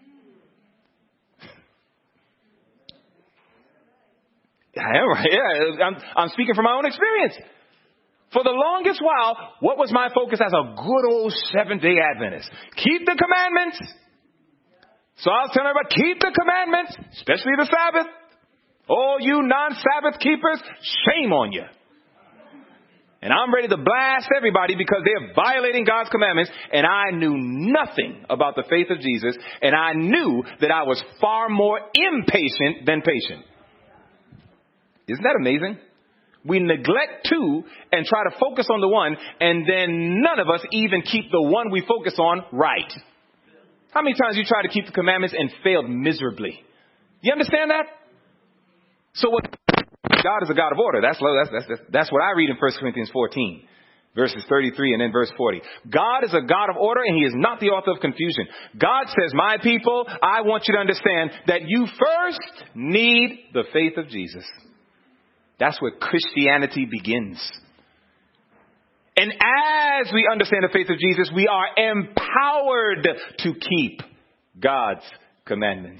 I am right. Yeah, I'm, I'm speaking from my own experience. For the longest while, what was my focus as a good old Seventh-day Adventist? Keep the commandments. So I was telling everybody, keep the commandments, especially the Sabbath. Oh, you non-Sabbath keepers, shame on you. And I'm ready to blast everybody because they're violating God's commandments. And I knew nothing about the faith of Jesus. And I knew that I was far more impatient than patient. Isn't that amazing? We neglect two and try to focus on the one. And then none of us even keep the one we focus on right. How many times you tried to keep the commandments and failed miserably? You understand that? So what? God is a God of order. That's, that's, that's, that's what I read in First Corinthians fourteen, verses thirty-three and then verse forty. God is a God of order and he is not the author of confusion. God says, my people, I want you to understand that you first need the faith of Jesus. That's where Christianity begins. And as we understand the faith of Jesus, we are empowered to keep God's commandments.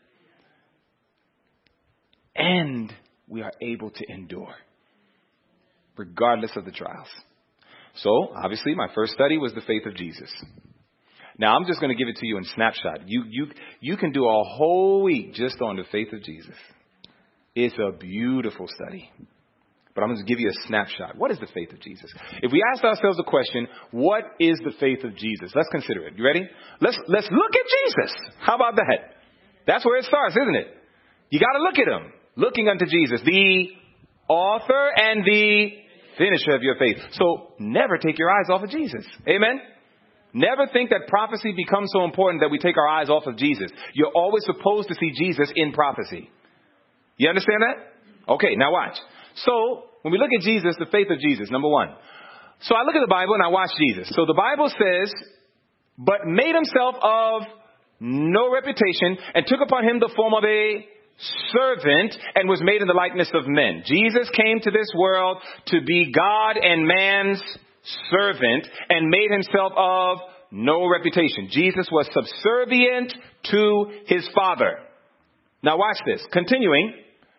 And we are able to endure, regardless of the trials. So, obviously, my first study was the faith of Jesus. Now, I'm just going to give it to you in snapshot. You, you, you can do a whole week just on the faith of Jesus. It's a beautiful study. But I'm going to give you a snapshot. What is the faith of Jesus? If we ask ourselves the question, what is the faith of Jesus? Let's consider it. You ready? Let's, let's look at Jesus. How about that? That's where it starts, isn't it? You got to look at him. Looking unto Jesus, the author and the finisher of your faith. So never take your eyes off of Jesus. Amen? Never think that prophecy becomes so important that we take our eyes off of Jesus. You're always supposed to see Jesus in prophecy. You understand that? Okay, now watch. So when we look at Jesus, the faith of Jesus, number one. So I look at the Bible and I watch Jesus. So the Bible says, but made himself of no reputation and took upon him the form of a servant and was made in the likeness of men. Jesus came to this world to be God and man's servant and made himself of no reputation. Jesus was subservient to his Father. Now watch this. Continuing,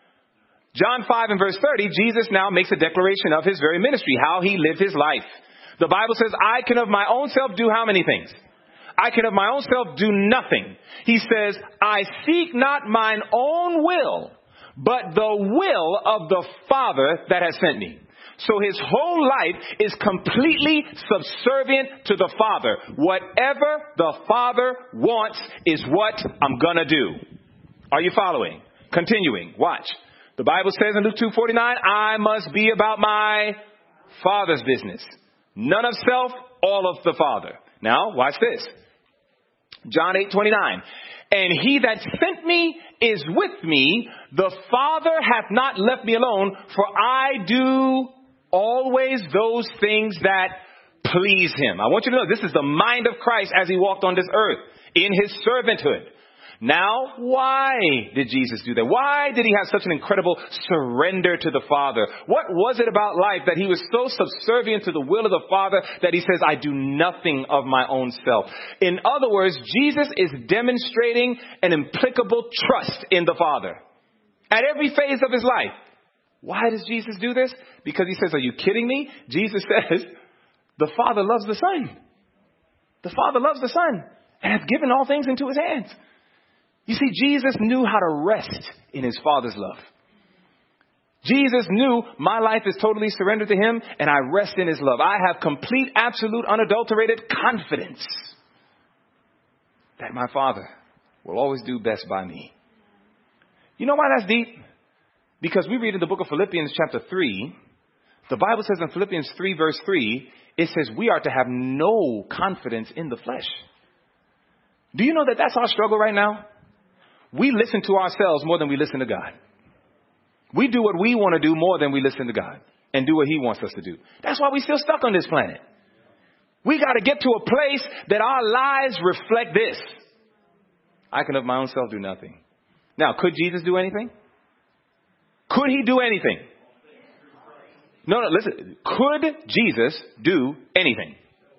John five and verse thirty, Jesus now makes a declaration of his very ministry, how he lived his life. The Bible says, I can of my own self do how many things? I can of my own self do nothing. He says, I seek not mine own will, but the will of the Father that has sent me. So his whole life is completely subservient to the Father. Whatever the Father wants is what I'm going to do. Are you following? Continuing. Watch. The Bible says in Luke two forty-nine, I must be about my Father's business. None of self, all of the Father. Now, watch this. John eight twenty-nine. And he that sent me is with me. The Father hath not left me alone, for I do always those things that please him. I want you to know this is the mind of Christ as he walked on this earth in his servanthood. Now, why did Jesus do that? Why did he have such an incredible surrender to the Father? What was it about life that he was so subservient to the will of the Father that he says, I do nothing of my own self? In other words, Jesus is demonstrating an implicable trust in the Father at every phase of his life. Why does Jesus do this? Because he says, are you kidding me? Jesus says, the Father loves the Son. The Father loves the Son and hath given all things into his hands. You see, Jesus knew how to rest in his Father's love. Jesus knew my life is totally surrendered to him and I rest in his love. I have complete, absolute, unadulterated confidence that my Father will always do best by me. You know why that's deep? Because we read in the book of Philippians chapter three, the Bible says in Philippians three verse three, it says we are to have no confidence in the flesh. Do you know that that's our struggle right now? We listen to ourselves more than we listen to God. We do what we want to do more than we listen to God and do what he wants us to do. That's why we're still stuck on this planet. We got to get to a place that our lives reflect this. I can of my own self do nothing. Now, could Jesus do anything? Could he do anything? No, no, listen. Could Jesus do anything?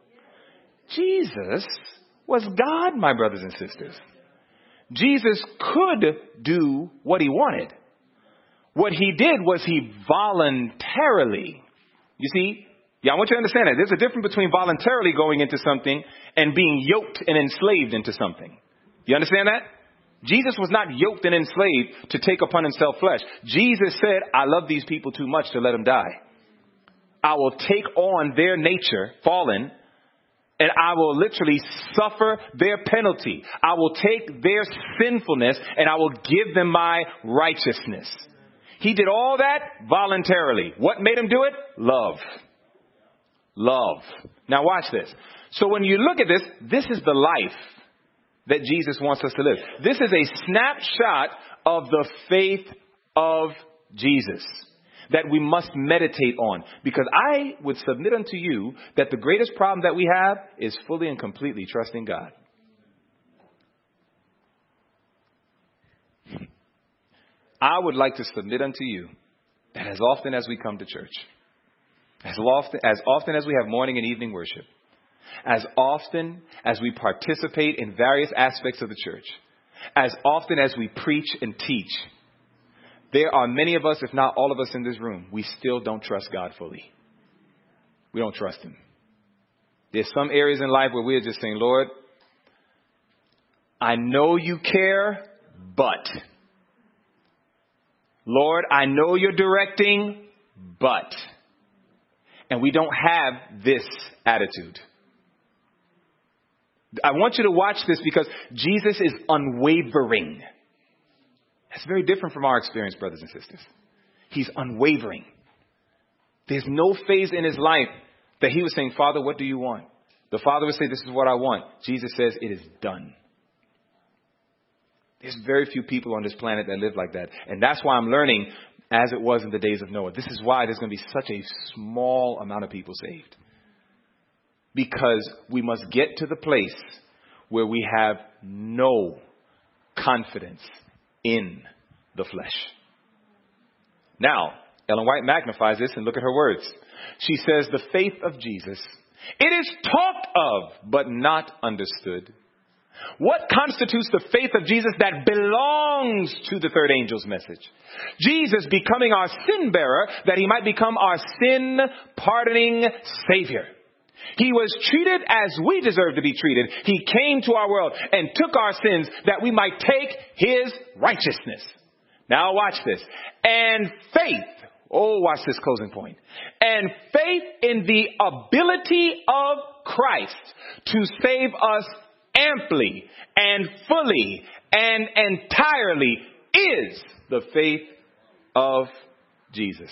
Jesus was God, my brothers and sisters. Jesus could do what he wanted. What he did was he voluntarily, you see, yeah, I want you to understand that. There's a difference between voluntarily going into something and being yoked and enslaved into something. You understand that? Jesus was not yoked and enslaved to take upon himself flesh. Jesus said, I love these people too much to let them die. I will take on their nature, fallen, and I will literally suffer their penalty. I will take their sinfulness and I will give them my righteousness. He did all that voluntarily. What made him do it? Love. Love. Now watch this. So when you look at this, this is the life that Jesus wants us to live. This is a snapshot of the faith of Jesus that we must meditate on. Because I would submit unto you that the greatest problem that we have is fully and completely trusting God. I would like to submit unto you that as often as we come to church, As often, as often as we have morning and evening worship, as often as we participate in various aspects of the church, as often as we preach and teach, there are many of us, if not all of us in this room, we still don't trust God fully. We don't trust him. There's some areas in life where we're just saying, Lord, I know you care, but. Lord, I know you're directing, but. And we don't have this attitude. I want you to watch this because Jesus is unwavering. That's very different from our experience, brothers and sisters. He's unwavering. There's no phase in his life that he was saying, Father, what do you want? The Father would say, this is what I want. Jesus says, it is done. There's very few people on this planet that live like that. And that's why I'm learning, as it was in the days of Noah. This is why there's going to be such a small amount of people saved. Because we must get to the place where we have no confidence in the flesh. Now, Ellen White magnifies this and look at her words. She says, the faith of Jesus, it is talked of, but not understood. What constitutes the faith of Jesus that belongs to the third angel's message? Jesus becoming our sin bearer, that he might become our sin pardoning Savior. He was treated as we deserve to be treated. He came to our world and took our sins that we might take his righteousness. Now watch this. And faith. Oh, watch this closing point. And faith in the ability of Christ to save us amply and fully and entirely is the faith of Jesus.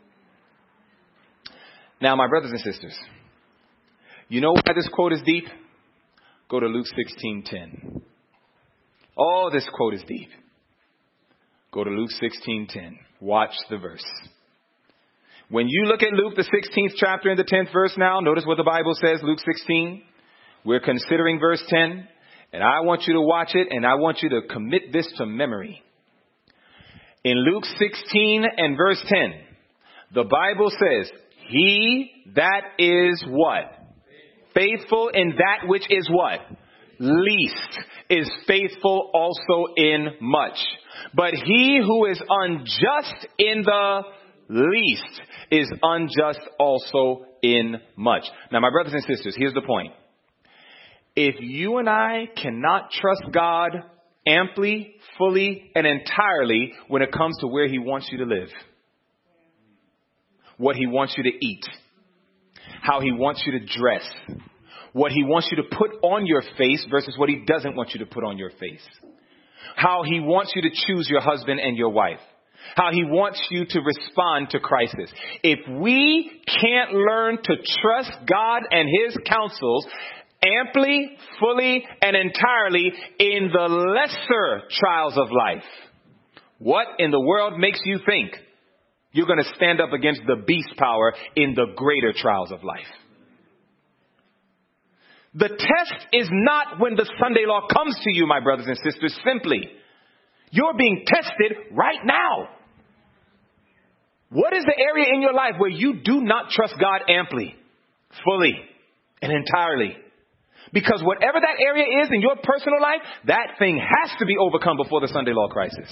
Now, my brothers and sisters, you know why this quote is deep? Go to Luke sixteen ten. Oh, this quote is deep. Go to Luke sixteen ten. Watch the verse. When you look at Luke, the sixteenth chapter and the tenth verse now, notice what the Bible says, Luke sixteen. We're considering verse ten. And I want you to watch it, and I want you to commit this to memory. In Luke sixteen and verse ten, the Bible says, he that is what? Faithful in that which is what? Least is faithful also in much. But he who is unjust in the least is unjust also in much. Now, my brothers and sisters, here's the point. If you and I cannot trust God amply, fully, and entirely when it comes to where he wants you to live, what he wants you to eat, how he wants you to dress, what he wants you to put on your face versus what he doesn't want you to put on your face, how he wants you to choose your husband and your wife, how he wants you to respond to crisis. If we can't learn to trust God and his counsels amply, fully, and entirely in the lesser trials of life, what in the world makes you think you're going to stand up against the beast power in the greater trials of life? The test is not when the Sunday law comes to you, my brothers and sisters, simply. You're being tested right now. What is the area in your life where you do not trust God amply, fully, and entirely? Because whatever that area is in your personal life, that thing has to be overcome before the Sunday law crisis.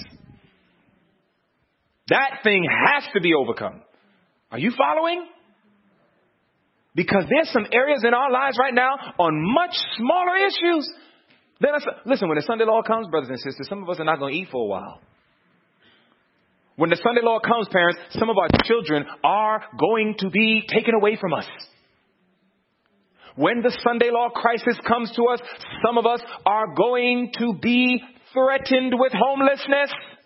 That thing has to be overcome. Are you following? Because there's some areas in our lives right now on much smaller issues. Then listen, when the Sunday law comes, brothers and sisters, some of us are not going to eat for a while. When the Sunday law comes, parents, some of our children are going to be taken away from us. When the Sunday law crisis comes to us, some of us are going to be threatened with homelessness.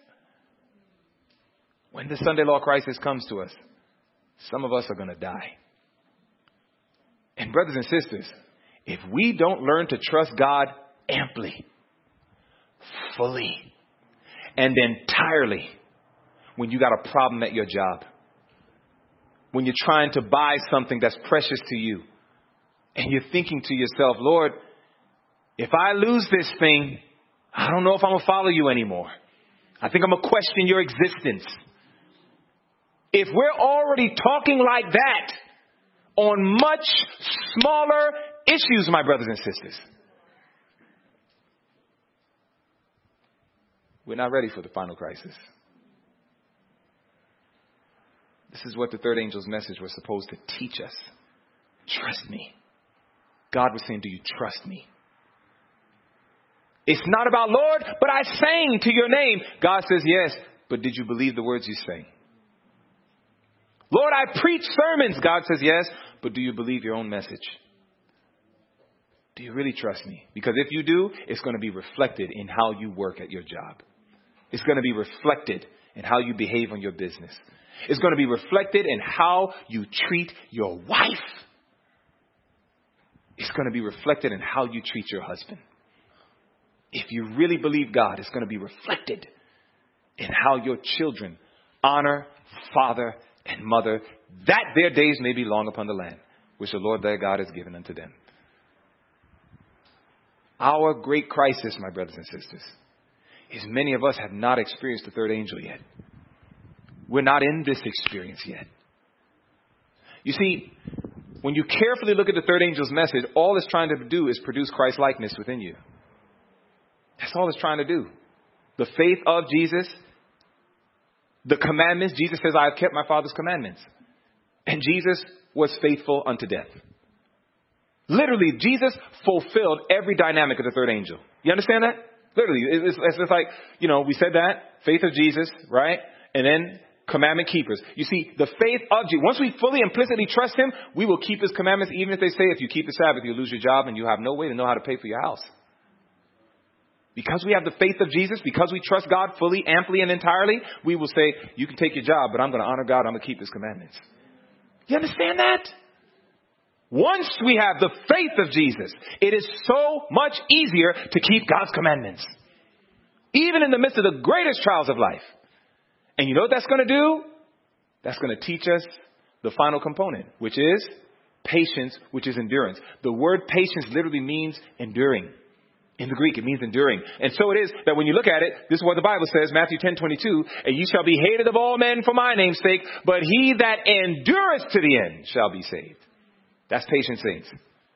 When the Sunday law crisis comes to us, some of us are going to die. And brothers and sisters, if we don't learn to trust God amply, fully, and entirely, when you got a problem at your job, when you're trying to buy something that's precious to you, and you're thinking to yourself, Lord, if I lose this thing, I don't know if I'm going to follow you anymore. I think I'm going to question your existence. If we're already talking like that, on much smaller issues, my brothers and sisters. We're not ready for the final crisis. This is what the third angel's message was supposed to teach us. Trust me. God was saying, do you trust me? It's not about, Lord, but I sang to your name. God says, yes, but did you believe the words you sang? Lord, I preach sermons. God says, yes, but do you believe your own message? Do you really trust me? Because if you do, it's going to be reflected in how you work at your job. It's going to be reflected in how you behave on your business. It's going to be reflected in how you treat your wife. It's going to be reflected in how you treat your husband. If you really believe God, it's going to be reflected in how your children honor father and mother, that their days may be long upon the land, which the Lord their God has given unto them. Our great crisis, my brothers and sisters, is many of us have not experienced the third angel yet. We're not in this experience yet. You see, when you carefully look at the third angel's message, all it's trying to do is produce Christ-likeness within you. That's all it's trying to do. The faith of Jesus, the commandments. Jesus says, I have kept my Father's commandments. And Jesus was faithful unto death. Literally, Jesus fulfilled every dynamic of the third angel. You understand that? Literally, it's, it's just like, you know, we said that, faith of Jesus, right? And then commandment keepers. You see, the faith of Jesus, once we fully implicitly trust him, we will keep his commandments, even if they say if you keep the Sabbath, you lose your job and you have no way to know how to pay for your house. Because we have the faith of Jesus, because we trust God fully, amply, and entirely, we will say, you can take your job, but I'm going to honor God. I'm going to keep his commandments. You understand that? Once we have the faith of Jesus, it is so much easier to keep God's commandments. Even in the midst of the greatest trials of life. And you know what that's going to do? That's going to teach us the final component, which is patience, which is endurance. The word patience literally means enduring. In the Greek, it means enduring. And so it is that when you look at it, this is what the Bible says, Matthew ten twenty-two, and ye shall be hated of all men for my name's sake, but he that endureth to the end shall be saved. That's patient saints.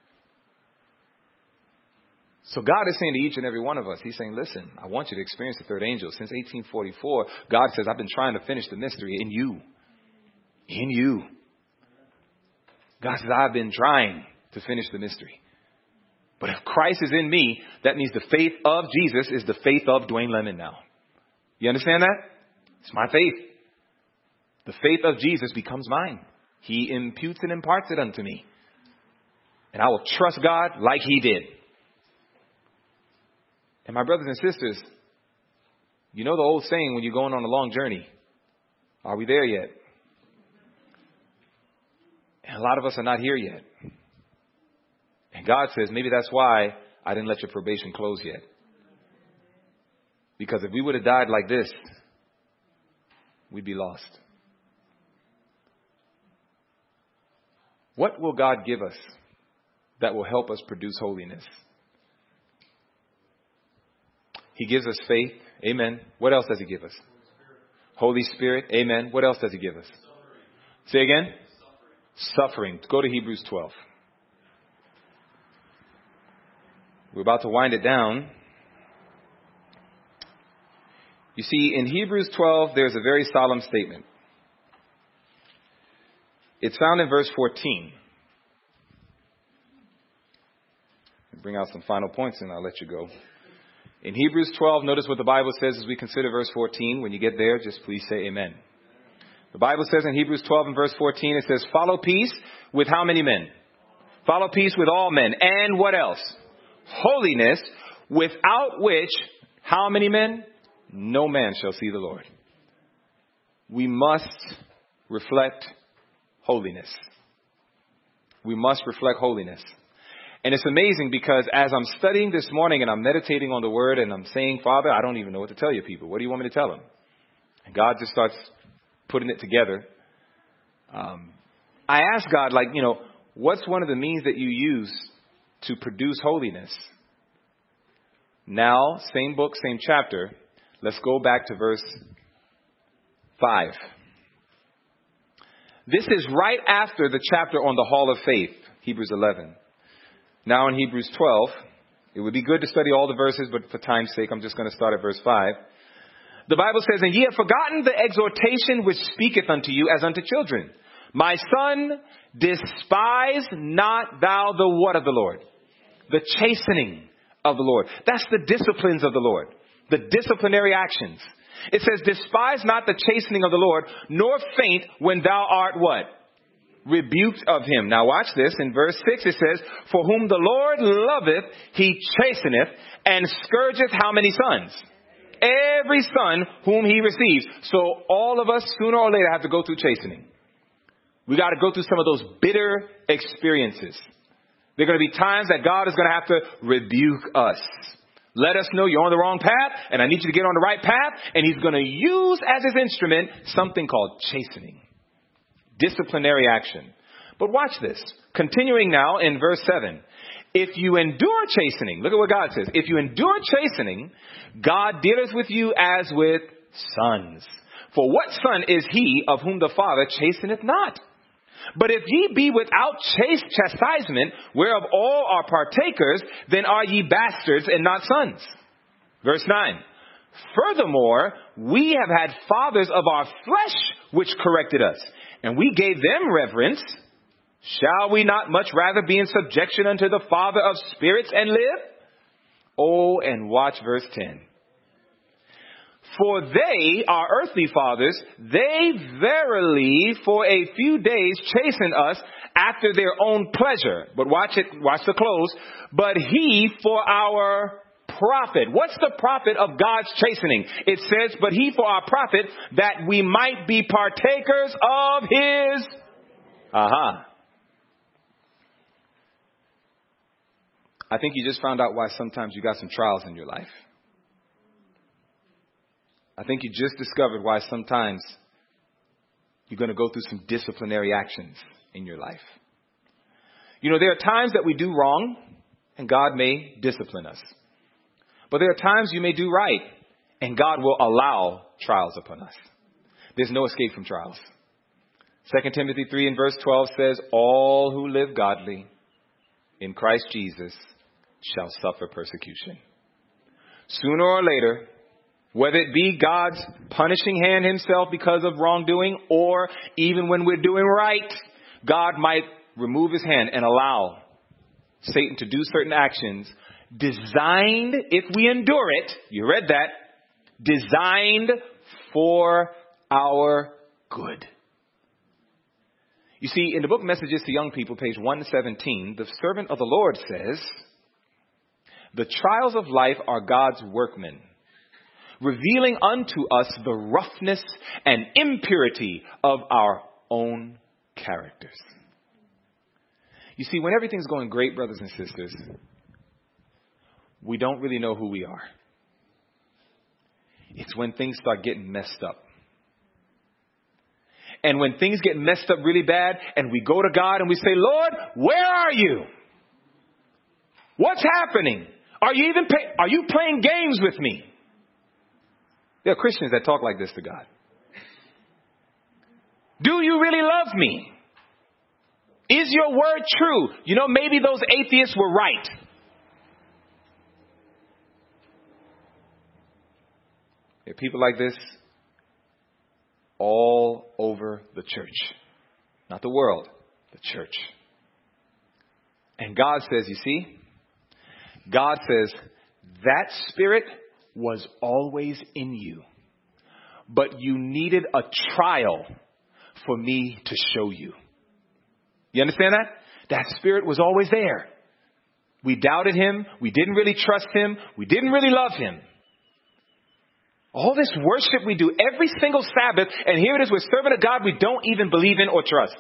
So God is saying to each and every one of us, he's saying, listen, I want you to experience the third angel. Since eighteen forty-four, God says, I've been trying to finish the mystery in you. In you. God says, I've been trying to finish the mystery. But if Christ is in me, that means the faith of Jesus is the faith of Dwayne Lemon now. You understand that? It's my faith. The faith of Jesus becomes mine. He imputes and imparts it unto me. And I will trust God like he did. And my brothers and sisters, you know the old saying when you're going on a long journey, are we there yet? And a lot of us are not here yet. And God says, maybe that's why I didn't let your probation close yet. Because if we would have died like this, we'd be lost. What will God give us that will help us produce holiness? He gives us faith. Amen. What else does he give us? Holy Spirit. Amen. What else does he give us? Say again. Suffering. Go to Hebrews twelve. We're about to wind it down. You see, in Hebrews twelve, there's a very solemn statement. It's found in verse fourteen. I'll bring out some final points and I'll let you go. In Hebrews twelve, notice what the Bible says as we consider verse fourteen. When you get there, just please say amen. The Bible says in Hebrews twelve and verse fourteen, it says, follow peace with how many men? Follow peace with all men. And what else? Holiness, without which, how many men? No man shall see the Lord. We must reflect holiness. We must reflect holiness. And it's amazing because as I'm studying this morning and I'm meditating on the word and I'm saying, Father, I don't even know what to tell you people. What do you want me to tell them? And God just starts putting it together. Um, I asked God, like, you know, what's one of the means that you use to produce holiness? Now, same book, same chapter. Let's go back to verse five. This is right after the chapter on the hall of faith, Hebrews eleven. Now in Hebrews twelve, it would be good to study all the verses, but for time's sake, I'm just going to start at verse five. The Bible says, and ye have forgotten the exhortation which speaketh unto you as unto children. My son, despise not thou the what of the Lord? The chastening of the Lord. That's the disciplines of the Lord. The disciplinary actions. It says, despise not the chastening of the Lord, nor faint when thou art what? Rebuked of him. Now watch this. In verse six it says, for whom the Lord loveth, he chasteneth, and scourgeth how many sons? Every son whom he receives. So all of us, sooner or later, have to go through chastening. We got to go through some of those bitter experiences. There are going to be times that God is going to have to rebuke us. Let us know you're on the wrong path, and I need you to get on the right path. And he's going to use as his instrument something called chastening. Disciplinary action. But watch this. Continuing now in verse seven. If you endure chastening, look at what God says. If you endure chastening, God dealeth with you as with sons. For what son is he of whom the Father chasteneth not? But if ye be without chaste chastisement, whereof all are partakers, then are ye bastards and not sons. Verse nine. Furthermore, we have had fathers of our flesh which corrected us, and we gave them reverence. Shall we not much rather be in subjection unto the Father of spirits and live? Oh, and watch verse ten. For they, our earthly fathers, they verily for a few days chasten us after their own pleasure. But watch it, watch the close. But he for our profit. What's the profit of God's chastening? It says, but he for our profit, that we might be partakers of his. Aha. I think you just found out why sometimes you got some trials in your life. I think you just discovered why sometimes you're going to go through some disciplinary actions in your life. You know, there are times that we do wrong and God may discipline us. But there are times you may do right and God will allow trials upon us. There's no escape from trials. Second Timothy three and verse twelve says, all who live godly in Christ Jesus shall suffer persecution. Sooner or later, whether it be God's punishing hand himself because of wrongdoing, or even when we're doing right, God might remove his hand and allow Satan to do certain actions designed, if we endure it, you read that, designed for our good. You see, in the book Messages to Young People, page one seventeen, the servant of the Lord says, the trials of life are God's workmen, revealing unto us the roughness and impurity of our own characters. You see, when everything's going great, brothers and sisters, we don't really know who we are. It's when things start getting messed up. And when things get messed up really bad and we go to God and we say, Lord, where are you? What's happening? Are you even pay- are you playing games with me? There are Christians that talk like this to God. Do you really love me? Is your word true? You know, maybe those atheists were right. There are people like this all over the church. Not the world, the church. And God says, you see, God says, that spirit was always in you, but you needed a trial for me to show you. You understand that? That spirit was always there. We doubted him. We didn't really trust him. We didn't really love him. All this worship we do every single Sabbath, and here it is, we're serving a God we don't even believe in or trust.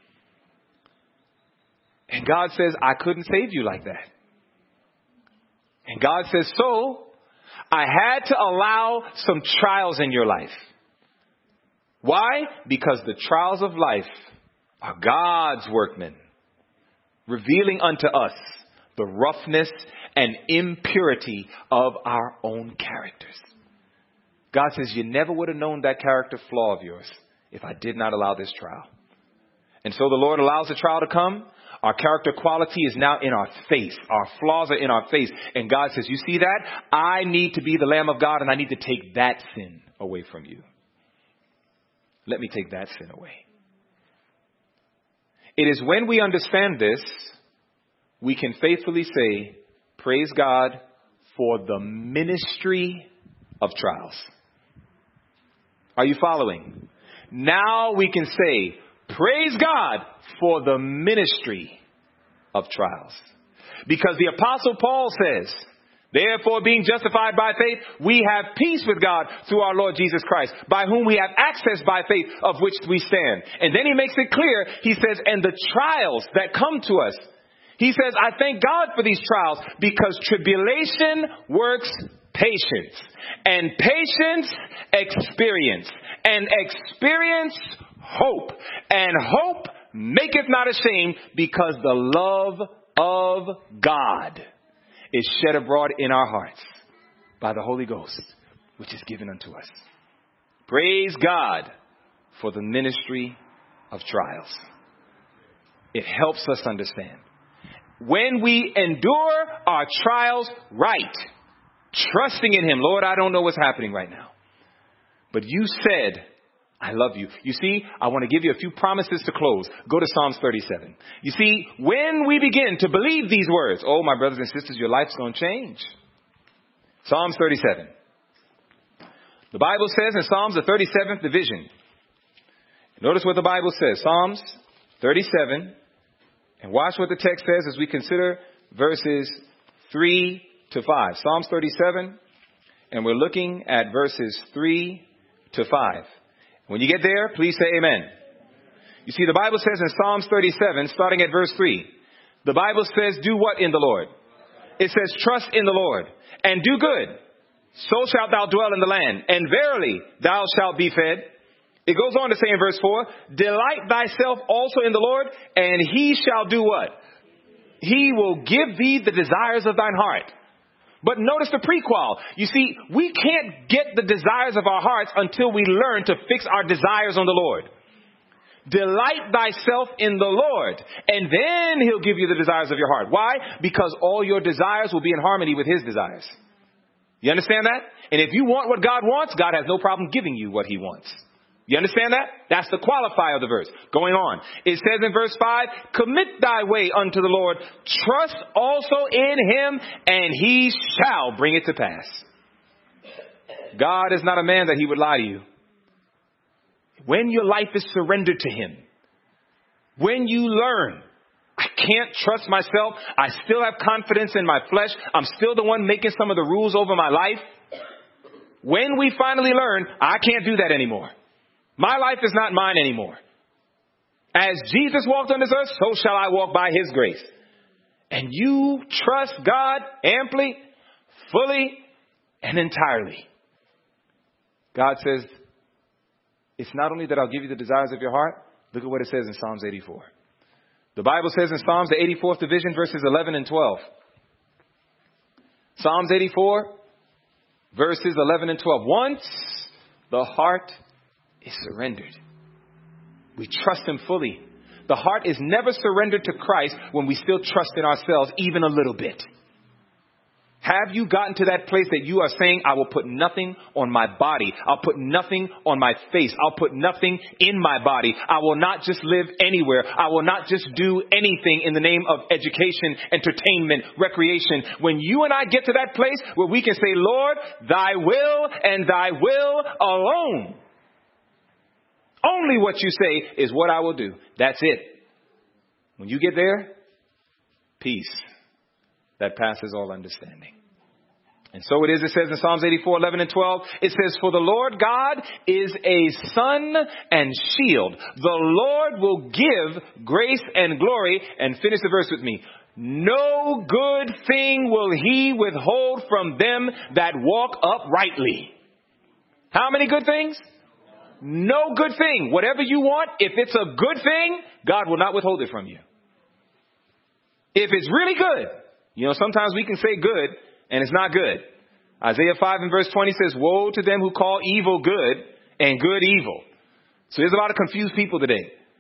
And God says, I couldn't save you like that. And God says, so I had to allow some trials in your life. Why? Because the trials of life are God's workmen, revealing unto us the roughness and impurity of our own characters. God says, you never would have known that character flaw of yours if I did not allow this trial. And so the Lord allows the trial to come. Our character quality is now in our face. Our flaws are in our face. And God says, you see that? I need to be the Lamb of God, and I need to take that sin away from you. Let me take that sin away. It is when we understand this, we can faithfully say, praise God for the ministry of trials. Are you following? Now we can say, praise God for the ministry of trials. Because the Apostle Paul says, therefore, being justified by faith, we have peace with God through our Lord Jesus Christ, by whom we have access by faith, of which we stand. And then he makes it clear. He says, and the trials that come to us. He says, I thank God for these trials, because tribulation works patience, and patience experience, and experience hope, and hope maketh not ashamed, because the love of God is shed abroad in our hearts by the Holy Ghost, which is given unto us. Praise God for the ministry of trials. It helps us understand. When we endure our trials right, trusting in Him. Lord, I don't know what's happening right now, but you said, I love you. You see, I want to give you a few promises to close. Go to Psalms thirty-seven. You see, when we begin to believe these words, oh, my brothers and sisters, your life's going to change. Psalms thirty-seven. The Bible says in Psalms, the thirty-seventh division. Notice what the Bible says. Psalms thirty-seven. And watch what the text says as we consider verses three to five. Psalms thirty-seven. And we're looking at verses three to five. When you get there, please say amen. You see, the Bible says in Psalms thirty-seven, starting at verse three, the Bible says, do what in the Lord? It says, trust in the Lord and do good. So shalt thou dwell in the land, and verily thou shalt be fed. It goes on to say in verse four, delight thyself also in the Lord, and he shall do what? He will give thee the desires of thine heart. But notice the prequel. You see, we can't get the desires of our hearts until we learn to fix our desires on the Lord. Delight thyself in the Lord, and then He'll give you the desires of your heart. Why? Because all your desires will be in harmony with His desires. You understand that? And if you want what God wants, God has no problem giving you what He wants. You understand that? That's the qualifier of the verse. Going on. It says in verse five, commit thy way unto the Lord. Trust also in Him, and He shall bring it to pass. God is not a man that He would lie to you. When your life is surrendered to Him, when you learn, I can't trust myself, I still have confidence in my flesh, I'm still the one making some of the rules over my life. When we finally learn, I can't do that anymore. My life is not mine anymore. As Jesus walked on this earth, so shall I walk by His grace. And you trust God amply, fully, and entirely. God says, it's not only that I'll give you the desires of your heart. Look at what it says in Psalms eighty-four. The Bible says in Psalms, the eighty-fourth division, verses eleven and twelve. Psalms eighty-four, verses eleven and twelve. Once the heart is surrendered, we trust Him fully. The heart is never surrendered to Christ when we still trust in ourselves even a little bit. Have you gotten to that place that you are saying, I will put nothing on my body. I'll put nothing on my face. I'll put nothing in my body. I will not just live anywhere. I will not just do anything in the name of education, entertainment, recreation. When you and I get to that place where we can say, Lord, thy will and thy will alone. Only what you say is what I will do. That's it. When you get there, peace that passes all understanding. And so it is, it says in Psalms eighty-four, eleven and twelve, it says, for the Lord God is a sun and shield. The Lord will give grace and glory. And finish the verse with me. No good thing will He withhold from them that walk uprightly. How many good things? No good thing. Whatever you want, if it's a good thing, God will not withhold it from you. If it's really good. You know, sometimes we can say good and it's not good. Isaiah five and verse twenty says, woe to them who call evil good and good evil. So there's a lot of confused people today.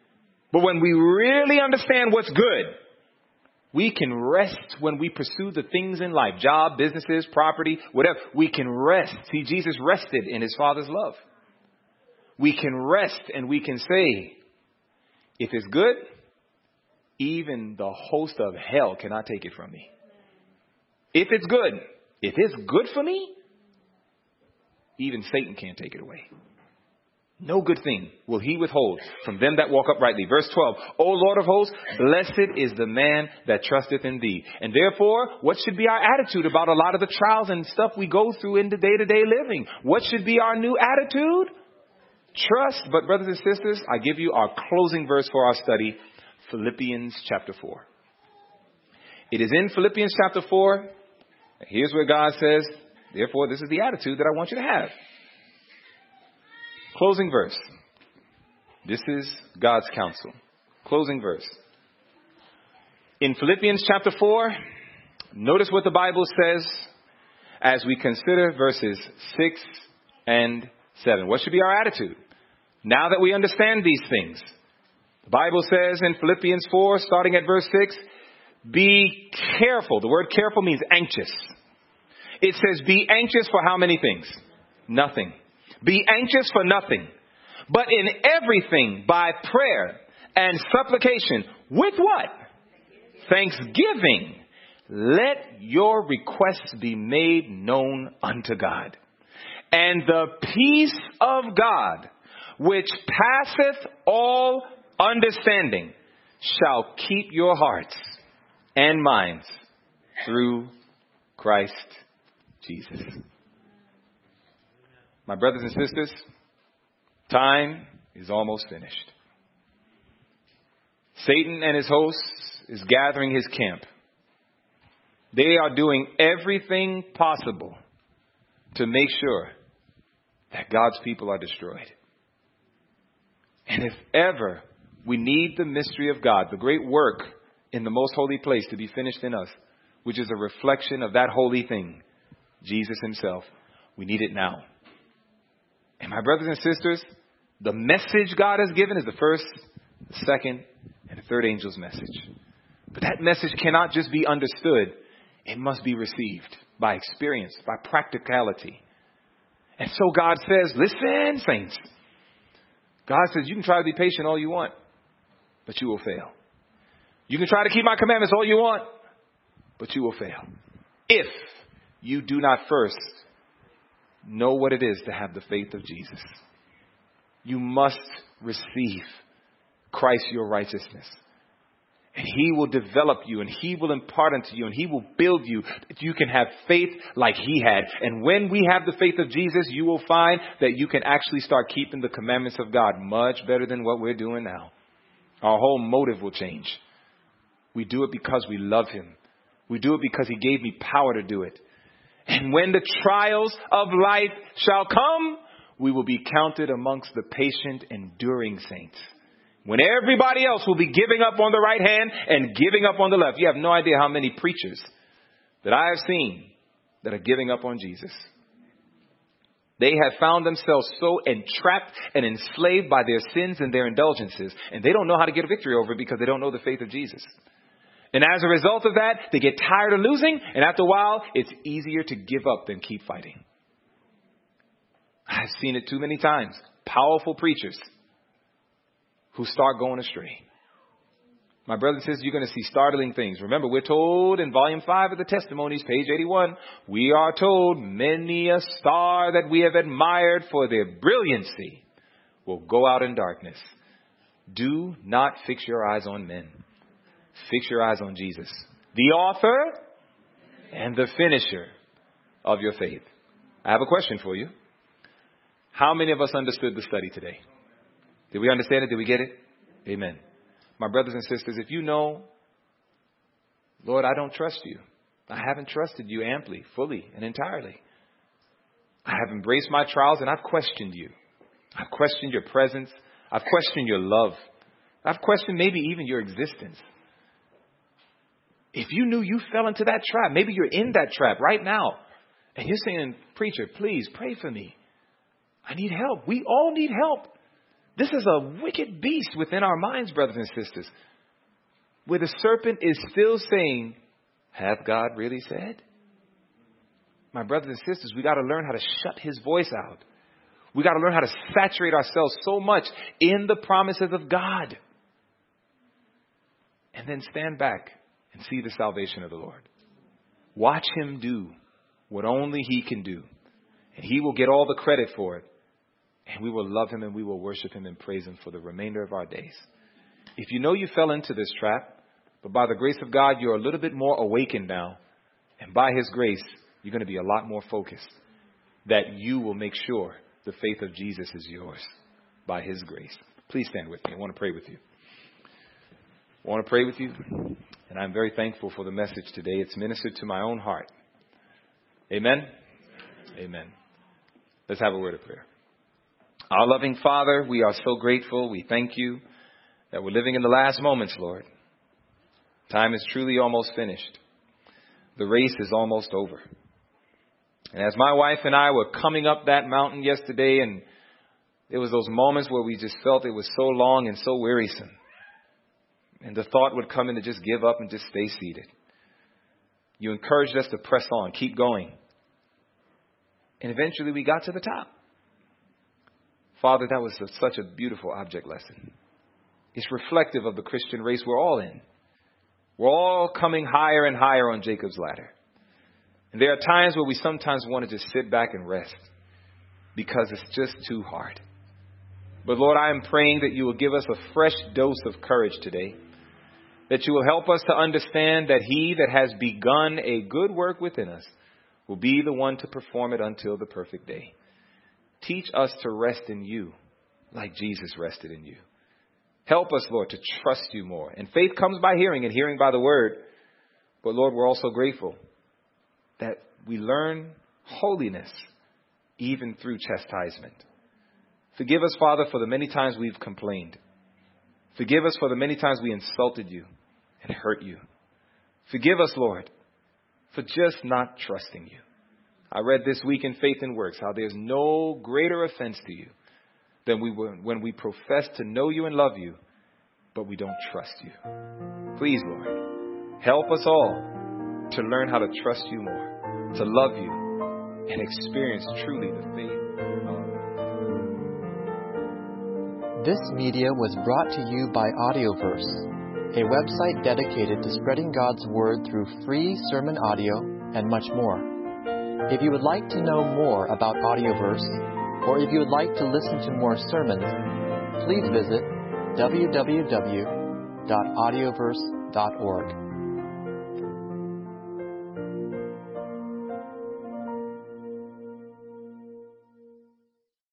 But when we really understand what's good, we can rest when we pursue the things in life, job, businesses, property, whatever. We can rest. See, Jesus rested in his Father's love. We can rest and we can say, if it's good, even the host of hell cannot take it from me. If it's good, if it's good for me, even Satan can't take it away. No good thing will he withhold from them that walk uprightly. Verse twelve, O Lord of hosts, blessed is the man that trusteth in thee. And therefore, what should be our attitude about a lot of the trials and stuff we go through in the day-to-day living? What should be our new attitude? Trust. But brothers and sisters, I give you our closing verse for our study, Philippians chapter four. It is in Philippians chapter four. Here's where God says, therefore, this is the attitude that I want you to have. Closing verse. This is God's counsel. Closing verse. In Philippians chapter four, notice what the Bible says as we consider verses six and seven. What should be our attitude now that we understand these things? The Bible says in Philippians four, starting at verse six, be careful. The word careful means anxious. It says be anxious for how many things? Nothing. Be anxious for nothing, but in everything by prayer and supplication. With what? Thanksgiving. Let your requests be made known unto God. And the peace of God, which passeth all understanding, shall keep your hearts and minds through Christ Jesus. My brothers and sisters, time is almost finished. Satan and his hosts is gathering his camp. They are doing everything possible to make sure that God's people are destroyed. And if ever we need the mystery of God, the great work in the most holy place to be finished in us, which is a reflection of that holy thing, Jesus himself, we need it now. And my brothers and sisters, the message God has given is the first, the second, and the third angel's message. But that message cannot just be understood. It must be received by experience, by practicality. And so God says, listen, saints. God says, you can try to be patient all you want, but you will fail. You can try to keep my commandments all you want, but you will fail. If you do not first know what it is to have the faith of Jesus. You must receive Christ, your righteousness. And he will develop you and he will impart unto you and he will build you that you can have faith like he had. And when we have the faith of Jesus, you will find that you can actually start keeping the commandments of God much better than what we're doing now. Our whole motive will change. We do it because we love him. We do it because he gave me power to do it. And when the trials of life shall come, we will be counted amongst the patient, enduring saints. When everybody else will be giving up on the right hand and giving up on the left. You have no idea how many preachers that I have seen that are giving up on Jesus. They have found themselves so entrapped and enslaved by their sins and their indulgences. And they don't know how to get a victory over it because they don't know the faith of Jesus. And as a result of that, they get tired of losing. And after a while, it's easier to give up than keep fighting. I've seen it too many times. Powerful preachers who start going astray. My brothers and sisters, you're going to see startling things. Remember, we're told in volume five of the Testimonies, page eighty-one, we are told many a star that we have admired for their brilliancy will go out in darkness. Do not fix your eyes on men. Fix your eyes on Jesus, the author and the finisher of your faith. I have a question for you. How many of us understood the study today? Did we understand it? Did we get it? Amen. My brothers and sisters, if you know, Lord, I don't trust you. I haven't trusted you amply, fully, and entirely. I have embraced my trials and I've questioned you. I've questioned your presence. I've questioned your love. I've questioned maybe even your existence. If you knew you fell into that trap, maybe you're in that trap right now. And you're saying, preacher, please pray for me. I need help. We all need help. This is a wicked beast within our minds, brothers and sisters, where the serpent is still saying, have God really said? My brothers and sisters, we got to learn how to shut his voice out. We got to learn how to saturate ourselves so much in the promises of God. And then stand back and see the salvation of the Lord. Watch him do what only he can do. And he will get all the credit for it. And we will love him and we will worship him and praise him for the remainder of our days. If you know you fell into this trap, but by the grace of God, you're a little bit more awakened now. And by his grace, you're going to be a lot more focused. That you will make sure the faith of Jesus is yours by his grace. Please stand with me. I want to pray with you. I want to pray with you. And I'm very thankful for the message today. It's ministered to my own heart. Amen? Amen. Let's have a word of prayer. Our loving Father, we are so grateful. We thank you that we're living in the last moments, Lord. Time is truly almost finished. The race is almost over. And as my wife and I were coming up that mountain yesterday, and there was those moments where we just felt it was so long and so wearisome. And the thought would come in to just give up and just stay seated. You encouraged us to press on, keep going. And eventually we got to the top. Father, that was a, such a beautiful object lesson. It's reflective of the Christian race we're all in. We're all coming higher and higher on Jacob's ladder. And there are times where we sometimes want to just sit back and rest because it's just too hard. But Lord, I am praying that you will give us a fresh dose of courage today. That you will help us to understand that he that has begun a good work within us will be the one to perform it until the perfect day. Teach us to rest in you like Jesus rested in you. Help us, Lord, to trust you more. And faith comes by hearing and hearing by the word. But Lord, we're also grateful that we learn holiness even through chastisement. Forgive us, Father, for the many times we've complained. Forgive us for the many times we insulted you and hurt you. Forgive us, Lord, for just not trusting you. I read this week in Faith and Works how there's no greater offense to you than we when we profess to know you and love you, but we don't trust you. Please, Lord, help us all to learn how to trust you more, to love you, and experience truly the faith of This media was brought to you by Audioverse, a website dedicated to spreading God's Word through free sermon audio and much more. If you would like to know more about Audioverse, or if you would like to listen to more sermons, please visit w w w dot audioverse dot org.